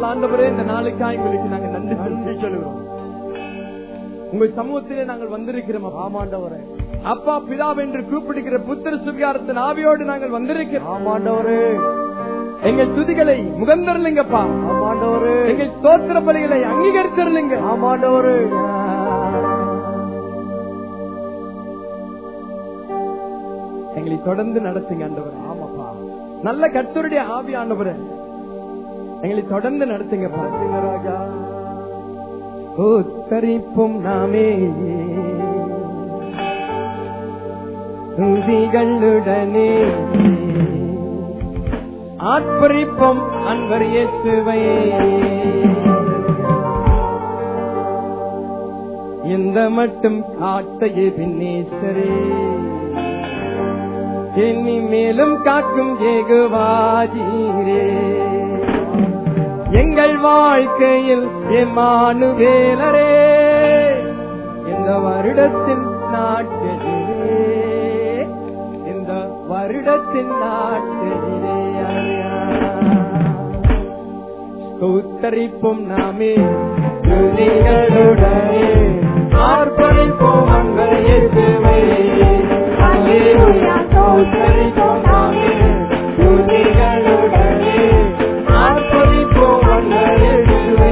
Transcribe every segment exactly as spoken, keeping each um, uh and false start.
நாள் ஆண்டவரே, இந்த நாளுக்காய் உங்களுக்கு நாங்கள் நன்றி நன்றி சொல்லுகிறோம். உங்கள் சமூகத்திலே நாங்கள் வந்திருக்கிறோம். ஆமாண்டவரே, அப்பா பிதாவ் என்று கூப்பிடுகிற புத்திர சுவிகாரத்தின் ஆவியோடு நாங்கள் வந்திருக்கிறோம். ஆமாண்டவரே, எங்கள் துதிகளை முகந்தரலுங்கப்பா. ஆமாண்டவரே, எங்கள் ஸ்தோத்திர பலிகளை அங்கீகரித்தரலுங்க. ஆமாண்டவரே, எங்களை தொடர்ந்து நடத்துங்க ஆண்டவரே. ஆமாப்பா, நல்ல கர்த்தருடைய ஆவி ஆண்டவரே, எங்களை தொடர்ந்து நடத்துங்க ராஜா. ஸ்தோத்தரிப்போம் நாமே துதிகளுடனே, ஆர்ப்பரிப்போம் அன்பர் இயேசுவை. இந்த மட்டும் காட்டையே பின்னேசரே, என்னை மேலும் காக்கும் ஏகுவாஜீரே. எங்கள் வாழ்க்கையில் எம்மானுவேலரே, இந்த வருடத்தின் நாட்களிலே, இந்த வருடத்தின் நாட்களிலே ஸ்தோத்தரிப்போம் நாமே துதிகளுடனே, ஆர்ப்பரிப்போம் அன்பர் இயேசுவை. அல்லேலூயா, ஸ்தோத்தரிப்போம் நாமே துதிகளுடனே, ஆர்ப்பரிப்போம் அன்பர் இயேசுவை.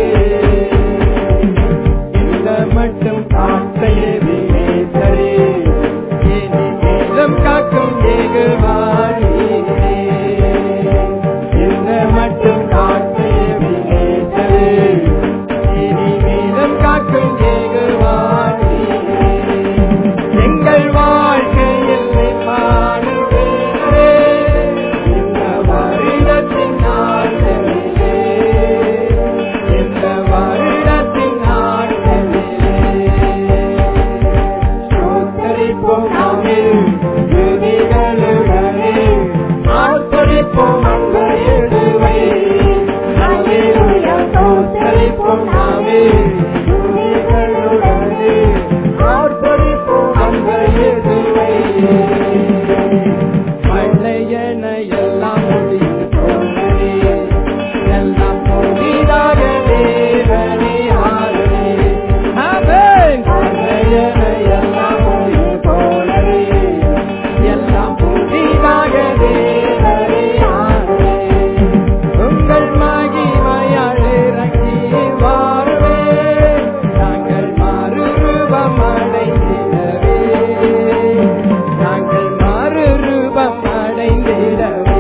இந்த மட்டும் காட்டையே வினேசரே, இனி மேலும் காக்கும் ஏகுவானீரே. இந்த மட்டும் காட்டையே வினேசரே, இனி மேலும் காக்கும் ஏகுவானீரே. எங்கள் வாழ்க்கையில் எம்மானுவேலரே, இந்த வருடத்தின் நாட்களிலே, இந்த வருடத்தின் நாட்களிலே ஸ்தோத்தரிப்போம் நாமே துதிகளுடனே, ஆர்ப்பரிப்போம் அன்பர் இயேசுவை. அல்லேலூயா, ஸ்தோத்தரிப்போம் நாமே துதிகளுடனே, ஆர்ப்பரிப்போம் அன்பர் இயேசுவை. பழையன எல்லாம் முடிந்து போனதே, எல்லாம் புதிதாக தேவனே ஆனதே. ஆமென். பழையன எல்லாம் முடிந்து போனதே, எல்லாம் புதிதாக தேவனே ஆனதே. உங்கள் மகிமையால் இறங்கி வாருவே, நாங்கள் மறுரூபம் அடைந்திடவே, நாங்கள் மறுரூபம் அடைந்திடவே.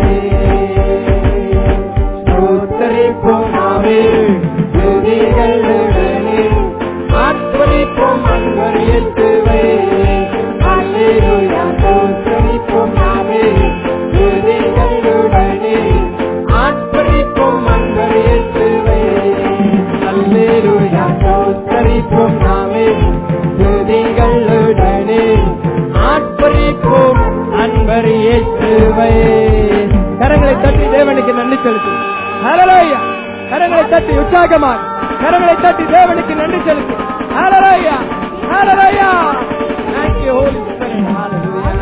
ஸ்தோத்தரிப்போம் நாமே துதிகளுடனே, ஆர்ப்பரிப்போம் அன்பர் இயேசுவை. அல்லேலூயா, ஸ்தோத்தரிப்போம் நாமே துதிகளுடனே, ஆர்ப்பரிப்போம் அன்பர் இயேசுவை. அல்லேலூயா, ஸ்தோத்தரிப்போம் நாமே துதிகளுடனே, ஆர்ப்பரிப்போம் அன்பர் இயேசுவை. கரங்களை தட்டி தேவனுக்கு நன்றி செலுத்து. ஹல்லேலூயா. கரங்களை தட்டி உற்சாகமாக, கரங்களை தட்டி தேவனுக்கு நன்றி செலுத்து. ஹல்லேலூயா, ஹல்லேலூயா. Thank you Holy Spirit. Hallelujah.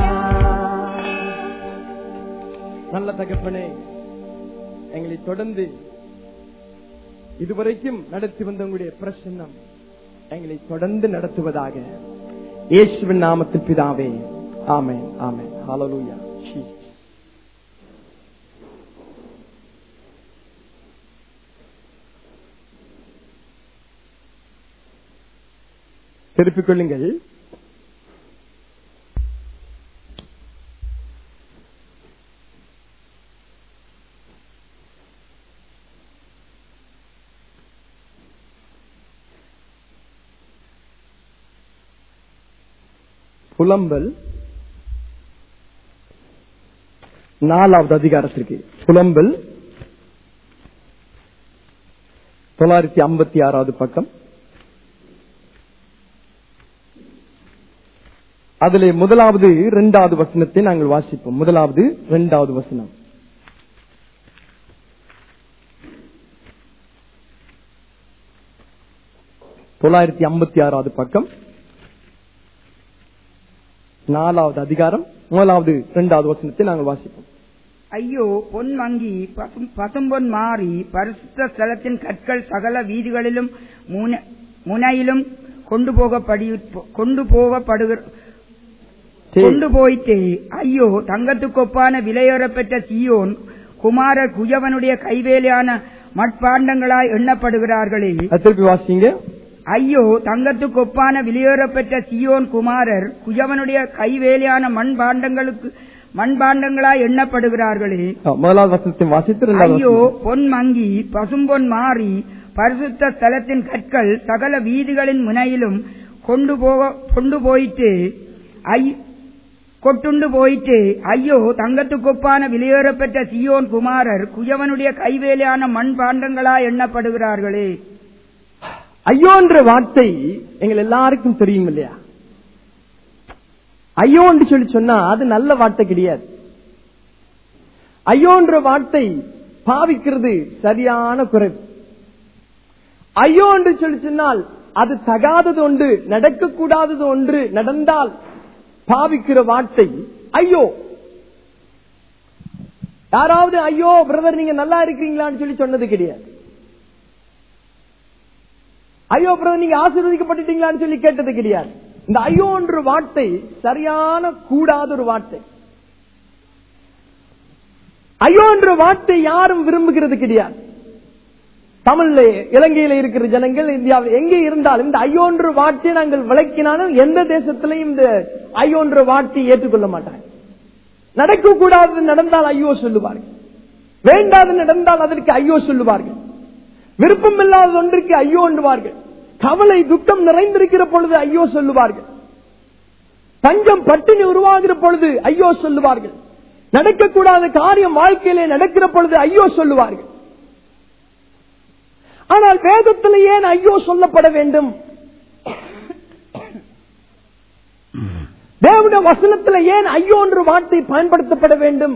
நல்ல தகப்பனே, எங்களை தொடர்ந்து இதுவரைக்கும் நடத்தி வந்த உங்களுடைய பிரசன்னம் எங்களை தொடர்ந்து நடத்துவதாக. இயேசுவின் நாமத்தில் பிதாவே, ஆமென், ஆமென். ஹல்லேலூயா. திருப்பிக் கொள்ளுங்கள். புலம்பல் நாலாவது அதிகாரத்திற்கு, புலம்பல் தொள்ளாயிரத்தி ஐம்பத்தி ஆறாவது பக்கம். அதிலே முதலாவது இரண்டாவது வசனத்தை நாங்கள் வாசிப்போம். முதலாவது இரண்டாவது வசனம். தொள்ளாயிரத்தி ஐம்பத்தி ஆறாவது பக்கம், நாலாவது அதிகாரம், முதலாவது இரண்டாவது வசனத்தை நாங்கள் வாசிப்போம். ஐயோ பொன் மங்கி பசும்பொன் மாறி பரிசுத்த ஸ்தலத்தின் கற்கள் சகல வீதிகளிலும் முனையிலும் கொண்டு போகப்படி கொண்டு போகப்படுகிற கொண்டு போயிட்டே ஐயோ தங்கத்துக்கொப்பான விலையேறப்பெற்ற சீயோன் குமாரர் குயவனுடைய கைவேலையான மட்பாண்டங்களாய் எண்ணப்படுகிறார்களே. திருப்பி வாசிங்க. ஐயோ தங்கத்துக்கொப்பான விலையேறப்பெற்ற சீயோன் குமாரர் குயவனுடைய கைவேலையான மண்பாண்டங்களுக்கு மண்பாண்டங்களாய் எண்ணப்படுகிறார்களே. முதலாவது வசனத்தை வாசித்து ஐயோ பொன் மங்கி பசும்பொன் மாறி பரிசுத்த ஸ்தலத்தின் கற்கள் சகல வீதிகளின் முனையிலும் கொண்டு போக கொண்டு போயிட்டு கொட்டுண்டு போயிட்டு ஐயோ தங்கத்துக்கொப்பான விலையேறப்பெற்ற சீயோன் குமாரர் குயவனுடைய கைவேலையான மண்பாண்டங்களாய் எண்ணப்படுகிறார்களே. ஐயோ என்ற வார்த்தை எங்கள் எல்லாருக்கும் தெரியும் இல்லையா? ஐயோ என்று சொல்லி சொன்னா அது நல்ல வார்த்தை கிடையாது. ஐயோ என்ற வார்த்தை பாவிக்கிறது சரியான குறைவு. ஐயோ என்று சொல்லி சொன்னால் அது தகாதது ஒன்று, நடக்கக்கூடாதது ஒன்று நடந்தால் பாவிக்கிற வார்த்தை ஐயோ. யாராவது ஐயோ பிரதர் நீங்க நல்லா இருக்கிறீங்களான்னு சொல்லி சொன்னது கிடையாது. ஐயோ பிரதர் நீங்க ஆசீர்வதிக்கப்பட்டுட்டீங்களான்னு சொல்லி கேட்டது கிடையாது. இந்த ஐயோ என்ற வார்த்தை சரியான கூடாத ஒரு வார்த்தை. ஐயோ என்ற வார்த்தை யாரும் விரும்புகிறது கிடையாது. தமிழ்ல இலங்கையில இருக்கிற ஜனங்கள் இந்தியாவில் எங்கே இருந்தாலும் இந்த ஐயோ என்ற வார்த்தையை நாங்கள் விளக்கினாலும் எந்த தேசத்திலையும் இந்த ஐயோ என்ற வார்த்தையை ஏற்றுக்கொள்ள மாட்டாங்க. நடக்கக்கூடாது நடந்தால் ஐயோ சொல்லுவார்கள், வேண்டாது நடந்தால் அதற்கு ஐயோ சொல்லுவார்கள், விருப்பம் இல்லாத ஒன்றுக்கு ஐயோ என்றுவார்கள், கவலை துக்கம் நிறைந்திருக்கிற பொழுது ஐயோ சொல்லுவார்கள், பஞ்சம் பட்டினி உருவாகிற பொழுது ஐயோ சொல்லுவார்கள், நடக்கக்கூடாத காரியம் வாழ்க்கையிலே நடக்கிற பொழுது ஐயோ சொல்லுவார்கள். ஆனால் வேதத்தில் ஏன் ஐயோ சொல்லப்பட வேண்டும்? தேவனுடைய வசனத்தில் ஏன் ஐயோ என்ற வார்த்தை பயன்படுத்தப்பட வேண்டும்?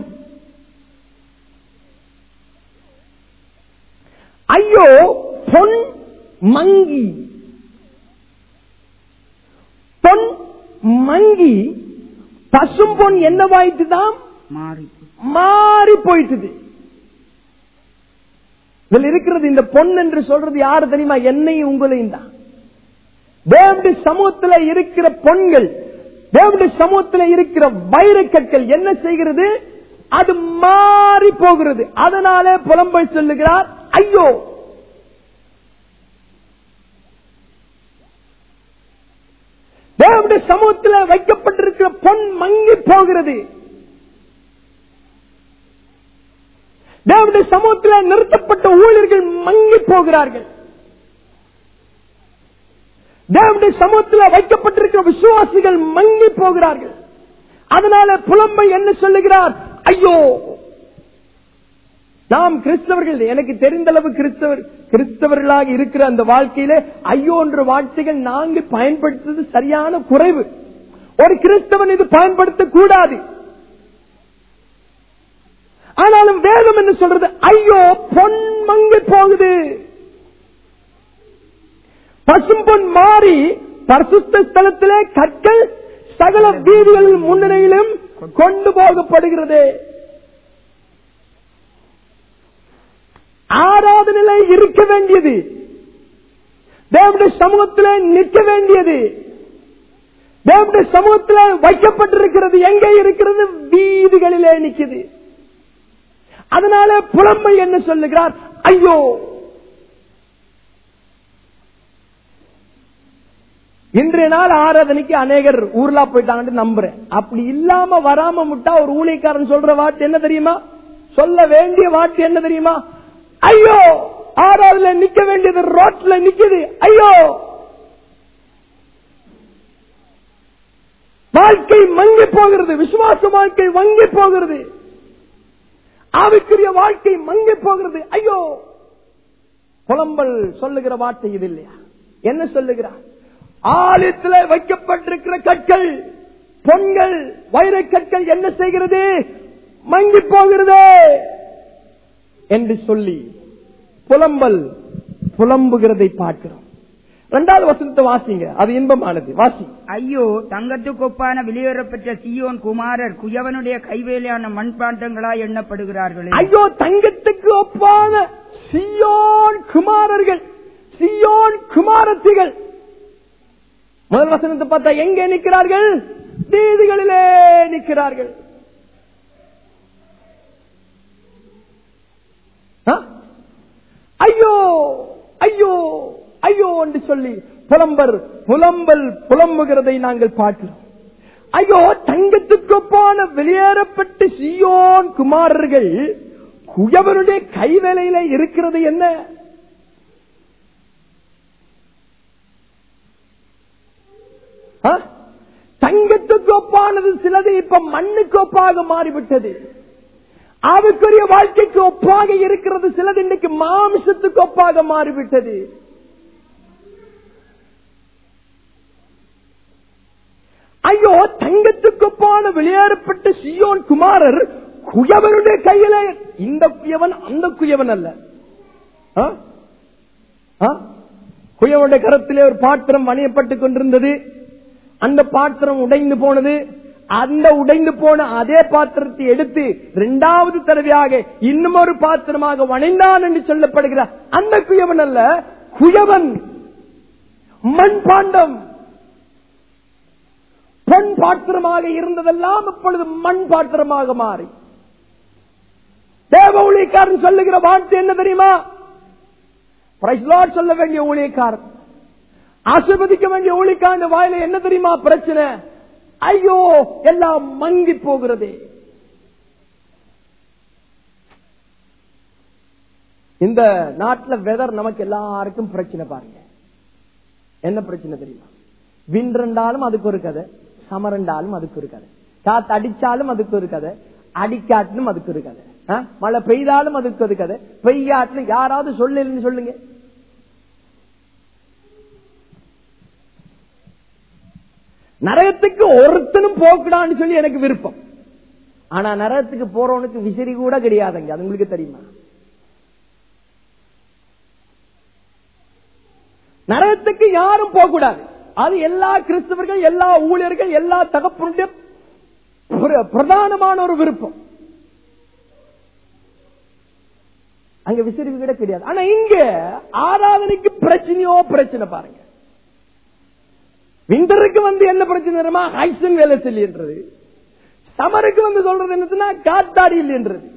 ஐயோ பொன் மங்கி, பொன் மங்கி பசும்பொன் என்னவாயிட்டுதான் மாறி போயிட்டுது. இதில் இருக்கிறது இந்த பொன் என்று சொல்றது யாரு தெரியுமா? என்னையும் உங்களையும் தான். தேவனுடைய சமூகத்தில் இருக்கிற பொன்கள், தேவனுடைய சமூகத்தில் இருக்கிற வைரக்கற்கள் என்ன செய்கிறது? அது மாறி போகிறது. அதனாலே புலம்பல் சொல்லுகிறார் ஐயோ. தேவனுடைய சமூகத்தில் வைக்கப்பட்டிருக்கிற பொன் மங்கி போகிறது. தேவனுடைய சமூகத்தில் நிறுத்தப்பட்ட ஊழியர்கள் மங்கி போகிறார்கள். தேவனுடைய சமூகத்தில் வைக்கப்பட்டிருக்கிற விசுவாசிகள் மங்கி போகிறார்கள். அதனால புலம்பை என்ன சொல்லுகிறார்? ஐயோ. நாம் கிறிஸ்தவர்கள், எனக்கு தெரிந்தளவு கிறிஸ்தவர் கிறிஸ்தவர்களாக இருக்கிற அந்த வாழ்க்கையிலே ஐயோ என்ற வார்த்தைகள் நாங்கள் பயன்படுத்துவது சரியான குறைவு. ஒரு கிறிஸ்தவன் இது பயன்படுத்த கூடாது. ஆனாலும் வேதம் என்ன சொல்றது? ஐயோ பொன் மங்கி போகுது, பசும்பொன் மாறி பரிசுத்த ஸ்தலத்திலே கற்கள் சகல வீதிகளில் முன்னணியிலும் கொண்டு போகப்படுகிறது. ஆராதனையிலே இருக்க வேண்டியது, தேவனுடைய சமூகத்திலே நிற்க வேண்டியது, தேவனுடைய சமூகத்திலே வைக்கப்பட்டிருக்கிறது எங்கே இருக்கிறது? வீதிகளிலே நிற்கிறது. அதனால புலம்பை என்ன சொல்லுகிறார்? ஐயோ. இன்றைய நாள் ஆராதனைக்கு அநேகர் ஊர்லா போயிட்டாங்க நம்புறேன். அப்படி இல்லாம வராம முட்டா ஒரு ஊழியக்காரன் சொல்ற வார்த்தை என்ன தெரியுமா? சொல்ல வேண்டிய வார்த்தை என்ன தெரியுமா? ஐயோ. ஆராதனை நிக்க வேண்டியது ரோட்ல நிக்குது. ஐயோ. வாழ்க்கை மங்கி போகிறது, விசுவாச வாழ்க்கை மங்கி போகிறது, ஆவிக்குரிய வாழ்க்கை மங்கி போகிறது. ஐயோ. புலம்பல் சொல்லுகிற வார்த்தை இது இல்லையா? என்ன சொல்லுகிறார்? ஆலயத்தில் வைக்கப்பட்டிருக்கிற கற்கள், பொன்கள், வைரக்கற்கள் என்ன செய்கிறது? மங்கி போகிறது என்று சொல்லி புலம்பல் புலம்புகிறதை பார்க்கிறோம். இரண்டாவது வசனத்தை வாசிங்க, அது இன்பமானது. வாசி. ஐயோ, தங்கத்துக்கு ஒப்பான வெளியேறப்பட்ட சீயோன் குமாரர் குயவனுடைய கைவேலையான மண்பாண்டங்களாய் எண்ணப்படுகிறார்கள். ஐயோ, தங்கத்துக்கு ஒப்பான சீயோன் குமாரர்கள், சீயோன் குமாரத்திகள். முதல் வசனத்தை பார்த்தா எங்கே நிற்கிறார்கள்? வீதிகளிலே நிற்கிறார்கள். ஐயோ ஐயோ ஐயோ என்று சொல்லி புலம்பர் புலம்பல் புலம்புகிறதை நாங்கள் பார்க்கிறோம். ஐயோ, தங்கத்துக்கொப்பான வெளியேறப்பட்ட சீயோன் குமாரர்கள் குயவனுடைய கைவேலையில இருக்கிறது என்ன? தங்கத்துக்கு ஒப்பானது சிலது இப்ப மண்ணுக்கு ஒப்பாக மாறிவிட்டது. ஆவிக்குரிய வாழ்க்கைக்கு ஒப்பாக இருக்கிறது சிலது இன்றைக்கு மாமிசத்துக்கு ஒப்பாக மாறிவிட்டது. ஐயோ, தங்கத்துக்கு ஒப்பான வெளியேறப்பட்ட சீயோன் குமாரர் குயவனுடைய கையில. இந்த குயவன் அந்த குயவன் அல்ல. குயவனுடைய கரத்திலே ஒரு பாத்திரம் வணியப்பட்டுக் கொண்டிருந்தது. அந்த பாத்திரம் உடைந்து போனது. அந்த உடைந்து போன அதே பாத்திரத்தை எடுத்து இரண்டாவது தடவையாக இன்னும் ஒரு பாத்திரமாக வணைந்தான் என்று சொல்லப்படுகிறார். அந்த குயவன் அல்ல, குயவன் மண் பாண்டம். பொன் பாத்திரமாக இருந்ததெல்லாம் இப்பொழுது மண் பாத்திரமாக மாறி. தேவ ஊழியக்காரன் சொல்லுகிற வார்த்தை என்ன தெரியுமா? பிரைஸ் லார்ட் சொல்ல வேண்டிய ஊழியக்காரன், ஆசீர்வதிக்க வேண்டிய ஊழியக்காரன் வாயில என்ன தெரியுமா பிரச்சனை? ஐயோ, எல்லாம் மங்கி போகிறது. இந்த நாட்டில் வெதர் நமக்கு எல்லாருக்கும் பிரச்சனை. பாருங்க, என்ன பிரச்சனை தெரியுமா? விண்ரெண்டாலும் அதுக்கு ஒரு கதை, சமரண்டாலும் அதுக்கு ஒரு கதை, காத்து அடிச்சாலும் அதுக்கு ஒரு கதை, அடிக்காட்டிலும் அதுக்கு ஒரு கதை, மழை பெய்தாலும் அதுக்கு ஒரு கதை, பெய்யாட்டிலும் யாராவது சொல்லு சொல்லுங்க. நரகத்துக்கு ஒருத்தனும் போகக்கூடாதுன்னு சொல்லி எனக்கு விருப்பம். ஆனா நரகத்துக்கு போறவனுக்கு விசிறி கூட கிடையாதுங்க. அது உங்களுக்கு தெரியுமா? நரகத்துக்கு யாரும் போகக்கூடாது. அது எல்லா கிறிஸ்தவர்கள், எல்லா ஊழியர்கள், எல்லா தகப்பனுடைய பிரதானமான ஒரு விருப்பம். அங்க விசிறி கூட கிடையாது. ஆனா இங்க ஆராதனைக்கு பிரச்சனையோ பிரச்சனை. பாருங்க, விண்டருக்கு வந்து என்ன பிரச்சனை? ஹைசன் வேலை செய்யன்றது. சமருக்கு வந்து சொல்றது என்னதுன்னா காத்தாடி இல்லைன்றது.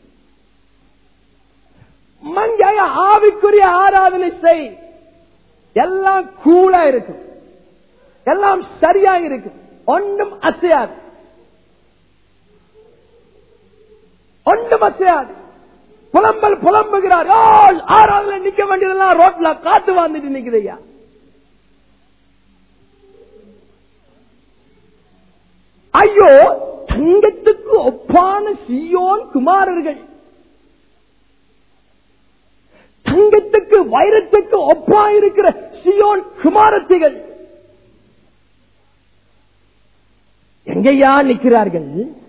மங்காய ஆவிக்குரிய ஆராதனை செய், எல்லாம் கூலா இருக்கும், எல்லாம் சரியா இருக்கும், ஒன்றும் அசையாது, ஒன்றும் அசையாது. புலம்பல் புலம்புகிறார். ஆராதனை நிக்க வேண்டியதெல்லாம் ரோட்ல காத்து வந்துட்டு நிக்குதையா. ஐயோ, தங்கத்துக்கு ஒப்பான சீயோன் குமாரர்கள், தங்கத்துக்கு வைரத்துக்கு ஒப்பா இருக்கிற சீயோன் குமாரத்திகள் எங்கேயா நிற்கிறார்கள்?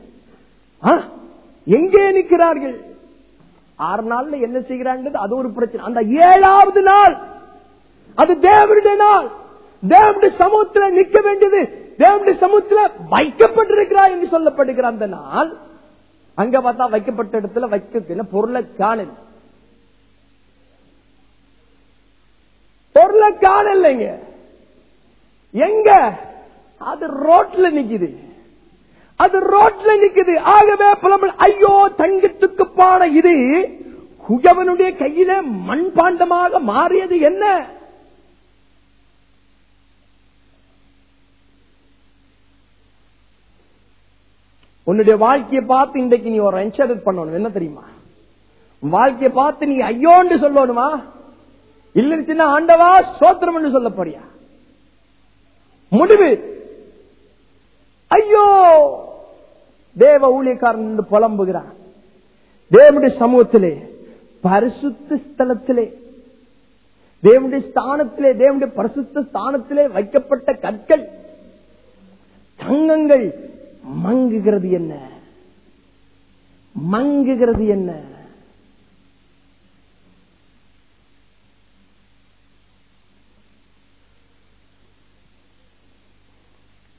எங்கே நிற்கிறார்கள்? ஆறு நாள்ல என்ன செய்கிறார்கள்? அது ஒரு பிரச்சனை. அந்த ஏழாவது நாள் அது தேவனுடைய நாள். தேவனுடைய சமூகத்தில் நிற்க வேண்டியது, தேவனுடைய சமூகத்தில் வைக்கப்பட்டிருக்கிறார் என்று சொல்லப்படுகிற அந்த நாள். அங்க பார்த்தா வைக்கப்பட்ட இடத்துல வைக்க பொருளை காணல, பொருளை காணலைங்க. எங்க? அது ரோட்ல நிக்குது, அது ரோட்ல நிக்குது. ஆகவே புலம்பல், ஐயோ, தங்கத்துக்கு பான இது குயவனுடைய கையில மண்பாண்டமாக மாறியது என்ன? உன்னுடைய வாழ்க்கையை பார்த்து இன்றைக்கு நீ ஒரு என்ஷூரன்ஸ் பண்ணணும். என்ன தெரியுமா? வாழ்க்கையை பார்த்து நீ ஐயோன்னு சொல்லணுமா? இல்லைன்னா ஆண்டவா சோத்திரம் என்று சொல்ல போறியா? முடிவு ஐயோ. தேவ ஊழியக்காரன் என்று புலம்புகிறான். தேவனுடைய சமூகத்திலே, பரிசுத்த ஸ்தலத்திலே, தேவனுடைய ஸ்தானத்திலே, தேவனுடைய பரிசுத்த ஸ்தானத்திலே வைக்கப்பட்ட கற்கள், தங்கங்கள் மங்குகிறது என்ன? மங்குகிறது என்ன?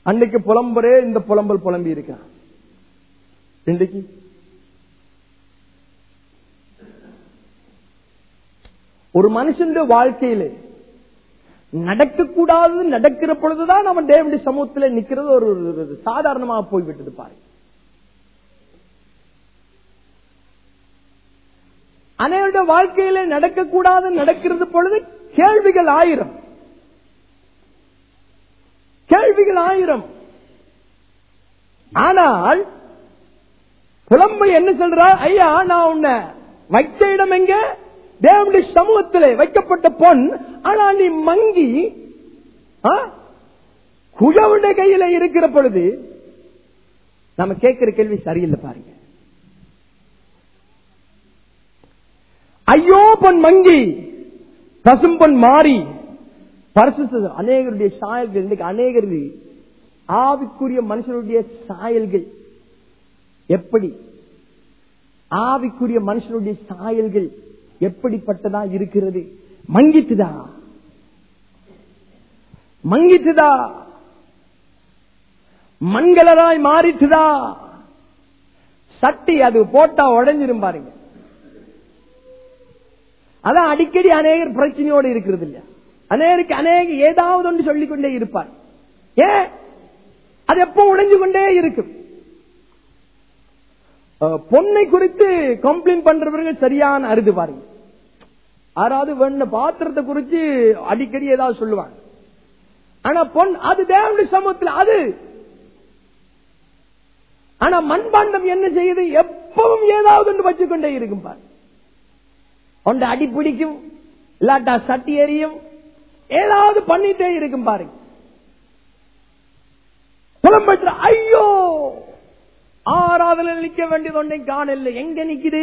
அன்னைக்கு புலம்பரே இந்த புலம்பல் புலம்பி இருக்கான். இன்றைக்கு ஒரு மனுஷன் வாழ்க்கையிலே நடக்கக்கூடாது நடக்கிற பொழுதுதான் அவன் தேவனுடைய சமூகத்தில் நிக்கிறது ஒரு சாதாரணமாக போய்விட்டது பாரு. அனைவருடைய வாழ்க்கையிலே நடக்கக்கூடாது நடக்கிறது பொழுது கேள்விகள் ஆயிரம், கேள்விகள் ஆயிரம். ஆனால் புலம்பை என்ன சொல்றா? ஐயா, நான் உன்னை வைத்த இடம் எங்க? தேவனுடைய சமூகத்திலே வைக்கப்பட்ட பொன். ஆனா நீ மங்கி குழவுடைய கையில இருக்கிற பொழுது நம்ம கேட்கிற கேள்வி சரியில்லை பாருங்க. ஐயோ பொன் மங்கி பசும்பொன் மாறி பரிசுத்த அநேகருடைய சாயல்கள். இன்னைக்கு அநேகர் ஆவிக்குரிய மனுஷனுடைய சாயல்கள் எப்படி, ஆவிக்குரிய மனுஷனுடைய சாயல்கள் எப்படிப்பட்டதா இருக்கிறது? மங்கிட்டுதா, மங்கிட்டுதா, மங்களராய் மாறிட்டுதா. சட்டி அது போட்டா உடைஞ்சிரும் பாருங்க. அதான் அடிக்கடி அநேகர் பிரச்சனையோடு இருக்கிறது இல்லையா? அநேருக்கு அநேக ஏதாவது ஒன்று சொல்லிக் கொண்டே இருப்பார். ஏன்? அது எப்போ உடைஞ்சு கொண்டே இருக்கும். பொண்ணை குறித்து கம்ப்ளைண்ட் பண்றவர்கள் சரியான அருது பாருங்க. யாராவது வேண்ட பாத்திரத்தை குறித்து அடிக்கடி ஏதாவது சொல்லுவாங்க. ஆனா பொன் அது தேவனுடைய சமூகத்தில் அது. ஆனா மண்பாண்டம் என்ன செய்யுது? எப்பவும் ஏதாவது ஒன்று வச்சுக்கொண்டே இருக்கும் பாரு. ஒன்று அடி பிடிக்கும், இல்லாட்டா சட்டி எரியும், ஏதாவது பண்ணிட்டே இருக்கும் பாருங்க. புலம்பற்ற ஐயோ ஆராதனை நிற்க வேண்டியது ஒன்றை காணல, எங்க நிக்குது?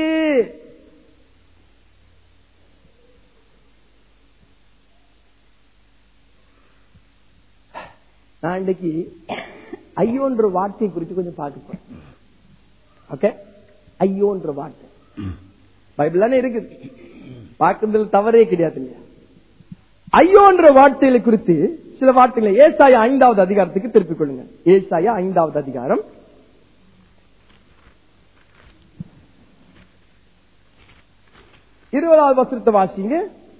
நான் இன்றைக்கு ஐயோன்ற வார்த்தையை குறித்து கொஞ்சம் பார்க்க போறேன். ஓகே, ஐயோன்ற வார்த்தை பைபிள் இருக்குது, பார்க்கறதுல தவறே கிடையாது இல்லையா? ஐயோன்ற வார்த்தைகளை குறித்து சில வார்த்தைகளை ஏசாயா ஐந்தாவது அதிகாரத்துக்கு திருப்பிக் கொள்ளுங்க. ஏசாயா ஐந்தாவது அதிகாரம் இருபதாவது வசனத்தை வாசிங்க.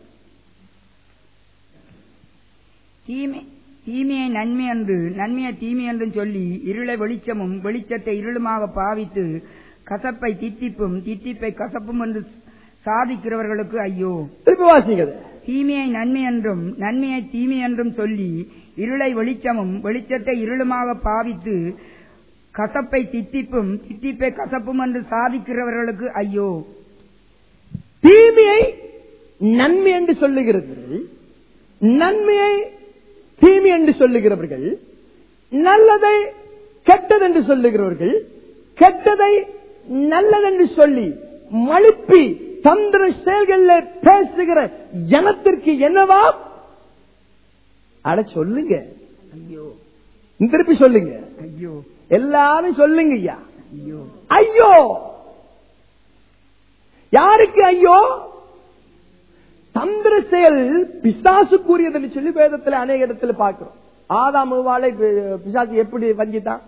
தீமையை நன்மை என்று நன்மையை தீமை என்றும் சொல்லி இருளை வெளிச்சமும் வெளிச்சத்தை இருளுமாக பாவித்து கசப்பை தித்திப்பும் தித்திப்பை கசப்பும் என்று சாதிக்கிறவர்களுக்கு ஐயோ. திருப்பி வாசிங்க. தீமையை நன்மை என்றும் நன்மையை தீமை என்றும் சொல்லி இருளை வெளிச்சமும் வெளிச்சத்தை இருளுமாக பாவித்து கசப்பை தித்திப்பும் தித்திப்பை கசப்பும் என்று சாதிக்கிறவர்களுக்கு ஐயோ. தீமையை நன்மை என்று சொல்லுகிறவர்கள், நன்மையை தீமை என்று சொல்லுகிறவர்கள், நல்லதை கெட்டது என்று சொல்லுகிறவர்கள், கெட்டதை நல்லதென்று சொல்லி மழுப்பி தந்திர செயல்களில் பேசுகிற ஜனத்திற்கு என்னவா? அட சொல்லுங்க, ஐயோ. திருப்பி சொல்லுங்க, ஐயோ. எல்லாரும் சொல்லுங்க ஐயா, ஐயோ. ஐயோ யாருக்கு ஐயோ? தந்திர செயல் பிசாசுக்குரியது சொல்லி வேதத்தில் அநேக இடத்துல பார்க்கிறோம். ஆதாம் வாழை பிசாசு எப்படி வஞ்சித்தான்?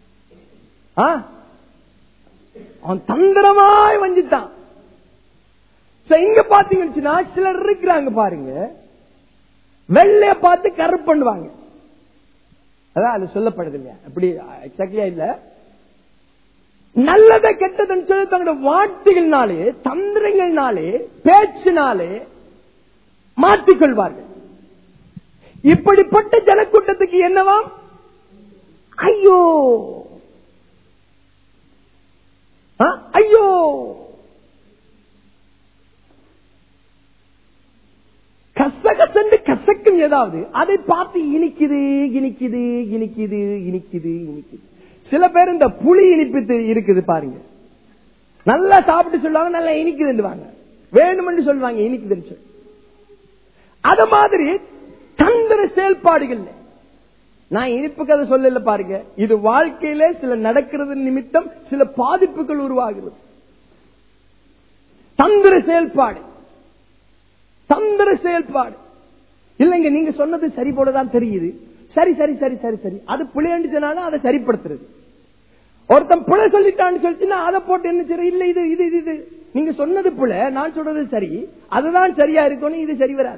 அவன் தந்திரமாய் வஞ்சித்தான். இங்க பாத்தீங்கன்னா சிலர் இருக்கிறாங்க பாருங்க, வெள்ளைய பார்த்து கருப்பு பண்ணுவாங்க. அதான் அது சொல்லப்படுது இல்லையா? அப்படி எக்ஸாக்ட்லியா இல்ல. நல்லதை கெட்டதுன்னு சொல்லி தங்களுடைய வார்த்தைகள்னாலே தந்திரங்கள்னாலே பேச்சினாலே மாற்றிக்கொள்வார்கள். இப்படிப்பட்ட ஜனக்கூட்டத்துக்கு என்னவா? ஐயோ ஐயோ. கசகசன்று கசக்கும் ஏதாவது அதை பார்த்து இனிக்குது இனிக்குது இனிக்குது இனிக்குது இனிக்குது. சில பேர் இந்த புளி இனிப்பு இருக்குது பாருங்க, நல்லா சாப்பிட்டு சொல்லுவாங்க, நல்லா இனிக்குதுன்னு வேணுமென்று சொல்லுவாங்க இனிக்குதுன்னு சொல்லி. அத மாதிரி தந்திர செயல்பாடுகள். நான் இனிப்பு கதை சொல்லல பாருங்க, இது வாழ்க்கையில சில நடக்கிறது நிமித்தம் சில பாதிப்புகள் உருவாகிறது. தந்திர செயல்பாடு, தந்திர செயல்பாடு இல்லைங்க. நீங்க சொன்னது சரி போலதான் தெரியுது, சரி சரி சரி சரி சரி அது பிள்ளைன்னு சொன்னாலும் அதை சரிப்படுத்துறது. ஒருத்தன் பிள்ளை சொல்லிட்டான்னு சொல்லிச்சுன்னா அதை போட்டு என்ன சரி இல்ல இது இது இது நீங்க சொன்னது பிள்ளை, நான் சொல்றது சரி, அதுதான் சரியா இருக்கணும், இது சரி வராது.